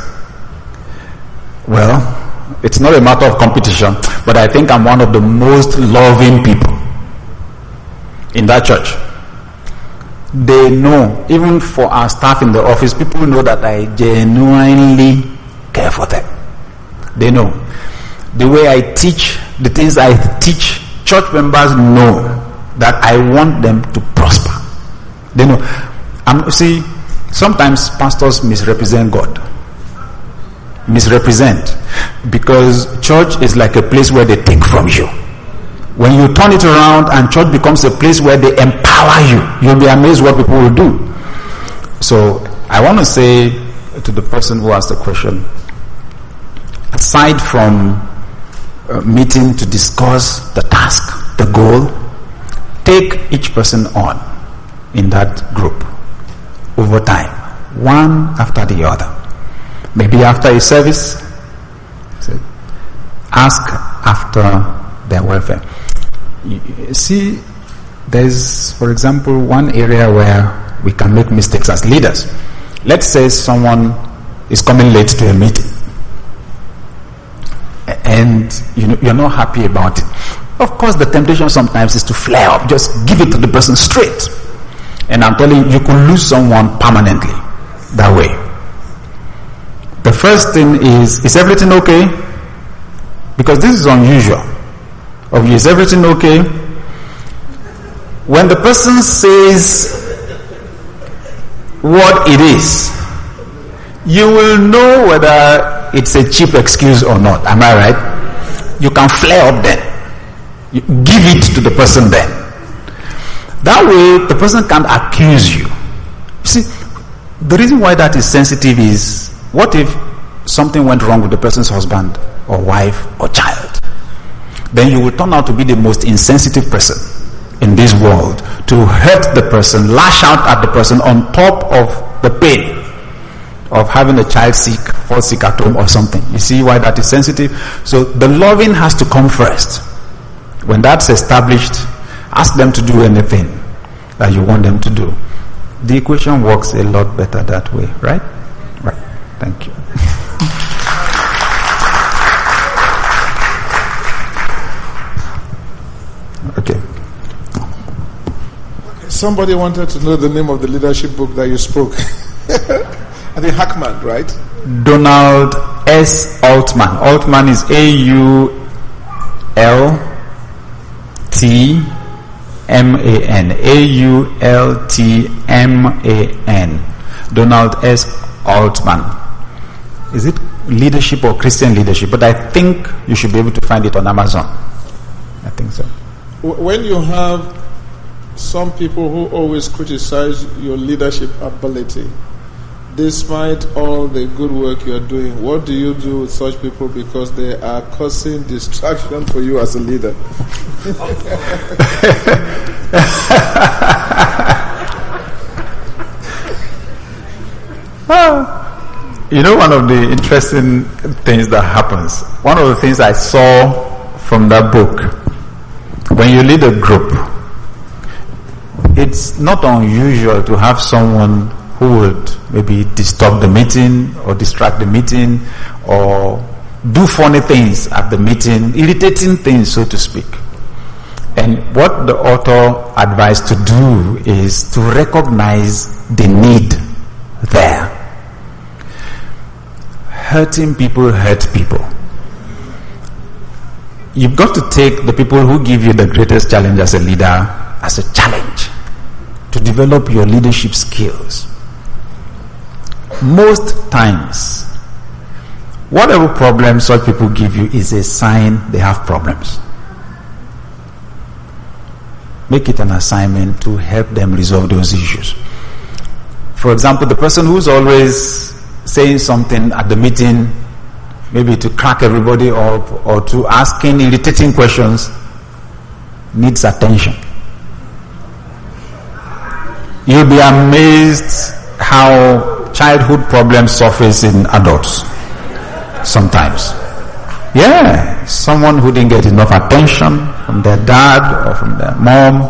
it's not a matter of competition, but I think I'm one of the most loving people in that church. They know, even for our staff in the office, people know that I genuinely care for them. They know. The way I teach, the things I teach, church members know that I want them to prosper. They know. See, sometimes pastors misrepresent God. Misrepresent. Because church is like a place where they take from you. When you turn it around and church becomes a place where they empower you, you'll be amazed what people will do. So I want to say to the person who asked the question, aside from meeting to discuss the task, the goal, take each person on in that group over time, one after the other. Maybe after a service, ask after their welfare. You see, there's, for example, one area where we can make mistakes as leaders. Let's say someone is coming late to a meeting and you're not happy about it. Of course, the temptation sometimes is to flare up. Just give it to the person straight. And I'm telling you, you could lose someone permanently that way. The first thing is everything okay? Because this is unusual. Is everything okay? When the person says what it is, you will know whether it's a cheap excuse or not. Am I right? You can flare up then. You give it to the person then. That way, the person can't accuse you. See, the reason why that is sensitive is, what if something went wrong with the person's husband or wife or child? Then you will turn out to be the most insensitive person in this world, to hurt the person, lash out at the person on top of the pain of having a child fall sick at home or something. You see why that is sensitive? So the loving has to come first. When that's established, ask them to do anything that you want them to do. The equation works a lot better that way, right? Right. Thank you. Okay.
Somebody wanted to know the name of the leadership book that you spoke. I think Hackman, right?
Donald S. Altman. Altman is A-U-L-T-M-A-N. A-U-L-T-M-A-N. Donald S. Altman. Is it leadership or Christian leadership? But I think you should be able to find it on Amazon. I think so.
When you have some people who always criticize your leadership ability, despite all the good work you are doing, what do you do with such people, because they are causing distraction for you as a leader?
One of the interesting things that happens, one of the things I saw from that book, when you lead a group, it's not unusual to have someone who would maybe disturb the meeting or distract the meeting or do funny things at the meeting, irritating things, so to speak. And what the author advised to do is to recognize the need there. Hurting people hurt people. You've got to take the people who give you the greatest challenge as a leader as a challenge to develop your leadership skills. most times, whatever problem such people give you is a sign they have problems. Make it an assignment to help them resolve those issues. For example, the person who's always saying something at the meeting, maybe to crack everybody up or to asking irritating questions, needs attention. You'll be amazed how childhood problems surface in adults sometimes. Yeah, someone who didn't get enough attention from their dad or from their mom,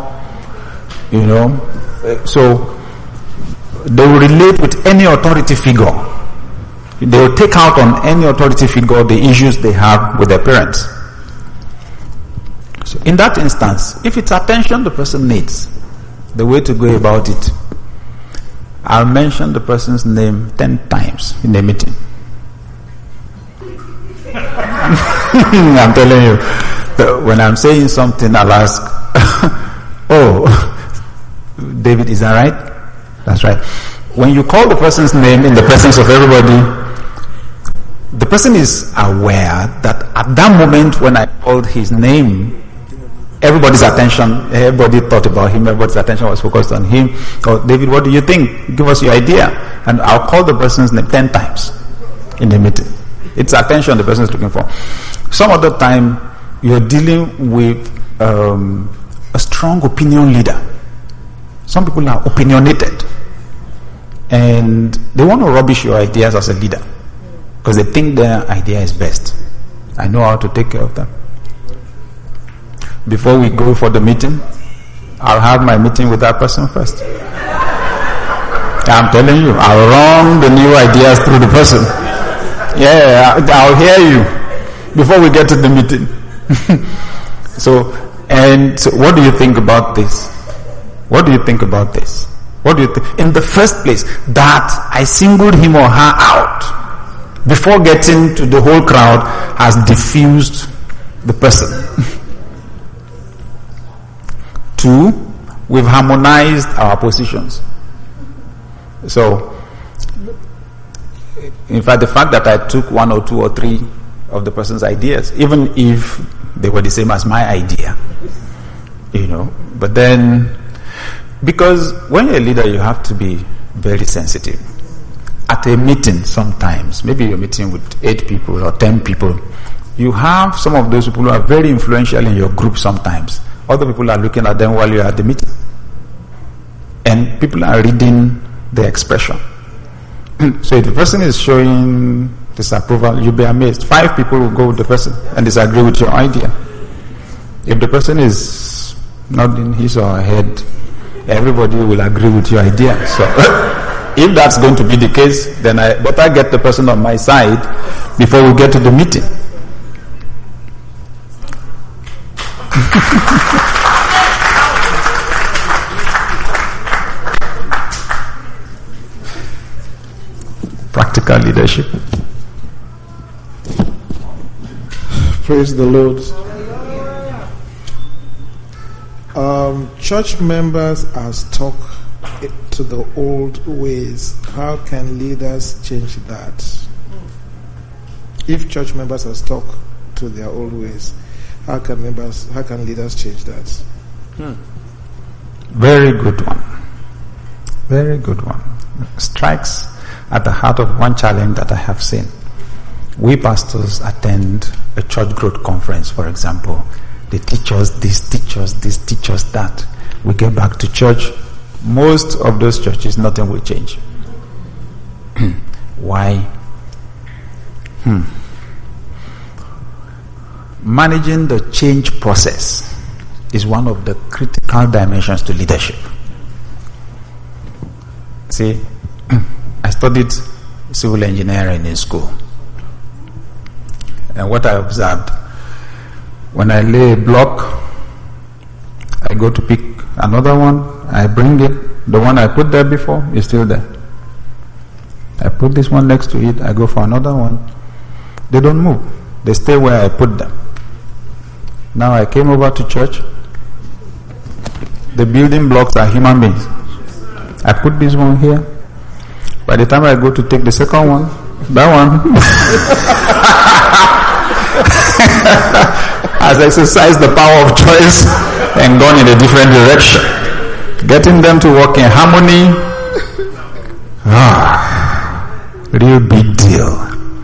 so they will relate with any authority figure. They will take out on any authority figure the issues they have with their parents. So in that instance, if it's attention the person needs, the way to go about it, I'll mention the person's name 10 times in a meeting. I'm telling you, when I'm saying something, I'll ask, oh, David, is that right? That's right. When you call the person's name in the presence of everybody, the person is aware that at that moment when I called his name, everybody's thought about him, everybody's attention was focused on him. Oh, David, what do you think? Give us your idea. And I'll call the person's name 10 times in the meeting. It's attention the person is looking for. Some other time, you're dealing with a strong opinion leader. Some people are opinionated. And they want to rubbish your ideas as a leader. Because they think their idea is best. I know how to take care of them. Before we go for the meeting, I'll have my meeting with that person first. I'm telling you, I'll run the new ideas through the person. Yeah, I'll hear you before we get to the meeting. So what do you think about this? What do you think about this? What do you think? In the first place, that I singled him or her out before getting to the whole crowd has diffused the person. 2, we've harmonized our positions. So, in fact, the fact that I took 1 or 2 or 3 of the person's ideas, even if they were the same as my idea, but then, because when you're a leader, you have to be very sensitive. At a meeting sometimes, maybe you're meeting with 8 people or 10 people, you have some of those people who are very influential in your group sometimes. Other people are looking at them while you're at the meeting. And people are reading the expression. So if the person is showing disapproval, you'll be amazed. 5 people will go with the person and disagree with your idea. If the person is nodding his or her head, everybody will agree with your idea. So if that's going to be the case, then I better get the person on my side before we get to the meeting. Practical leadership.
Praise the Lord. Church members are stuck to the old ways. How can leaders change that? If church members are stuck to their old ways, how can leaders change that?
Very good one. Very good one. Strikes at the heart of one challenge that I have seen. We pastors attend a church growth conference, for example. They teach us this, teach us this, teach us that. We get back to church. Most of those churches, nothing will change. Why? Managing the change process is one of the critical dimensions to leadership. See, I studied civil engineering in school. And what I observed, when I lay a block, I go to pick another one, I bring it, the one I put there before is still there. I put this one next to it, I go for another one. They don't move. They stay where I put them. Now I came over to church. The building blocks are human beings. I put this one here. By the time I go to take the second one, that one has exercised the power of choice and gone in a different direction. Getting them to work in harmony, real big deal.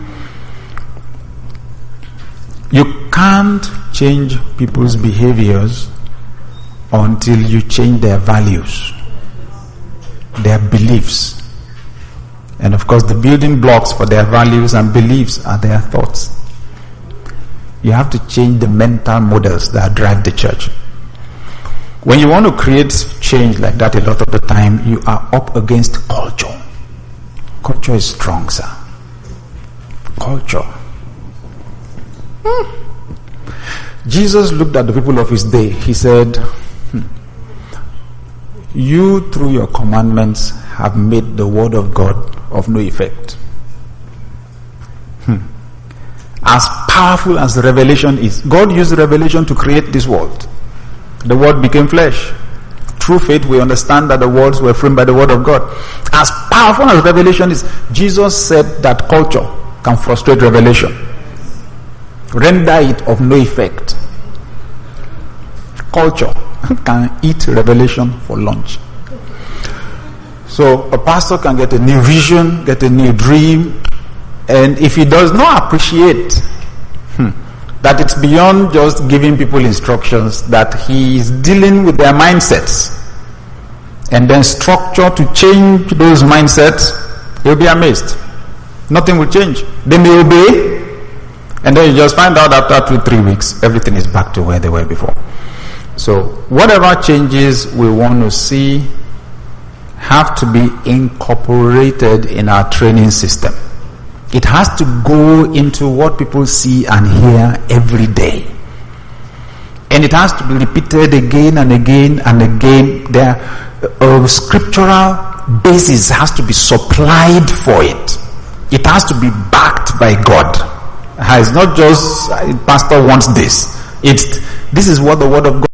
You can't change people's behaviors until you change their values, their beliefs. And of course, the building blocks for their values and beliefs are their thoughts. You have to change the mental models that drive the church. When you want to create change like that, a lot of the time, you are up against culture. Culture is strong, sir. Culture. Jesus looked at the people of his day. He said, you, through your commandments, have made the word of God of no effect. As powerful as the revelation is, God used revelation to create this world. The word became flesh. Through faith, we understand that the words were framed by the word of God. As powerful as revelation is, Jesus said that culture can frustrate revelation, render it of no effect. Culture can eat revelation for lunch. So a pastor can get a new vision, get a new dream, and if he does not appreciate that it's beyond just giving people instructions, that he is dealing with their mindsets and then structure to change those mindsets, you'll be amazed. Nothing will change. They may obey, and then you just find out after 2-3 weeks, everything is back to where they were before. So whatever changes we want to see have to be incorporated in our training system. It has to go into what people see and hear every day. And it has to be repeated again and again and again. Their scriptural basis has to be supplied for it. It has to be backed by God. It's not just pastor wants this. This is what the word of God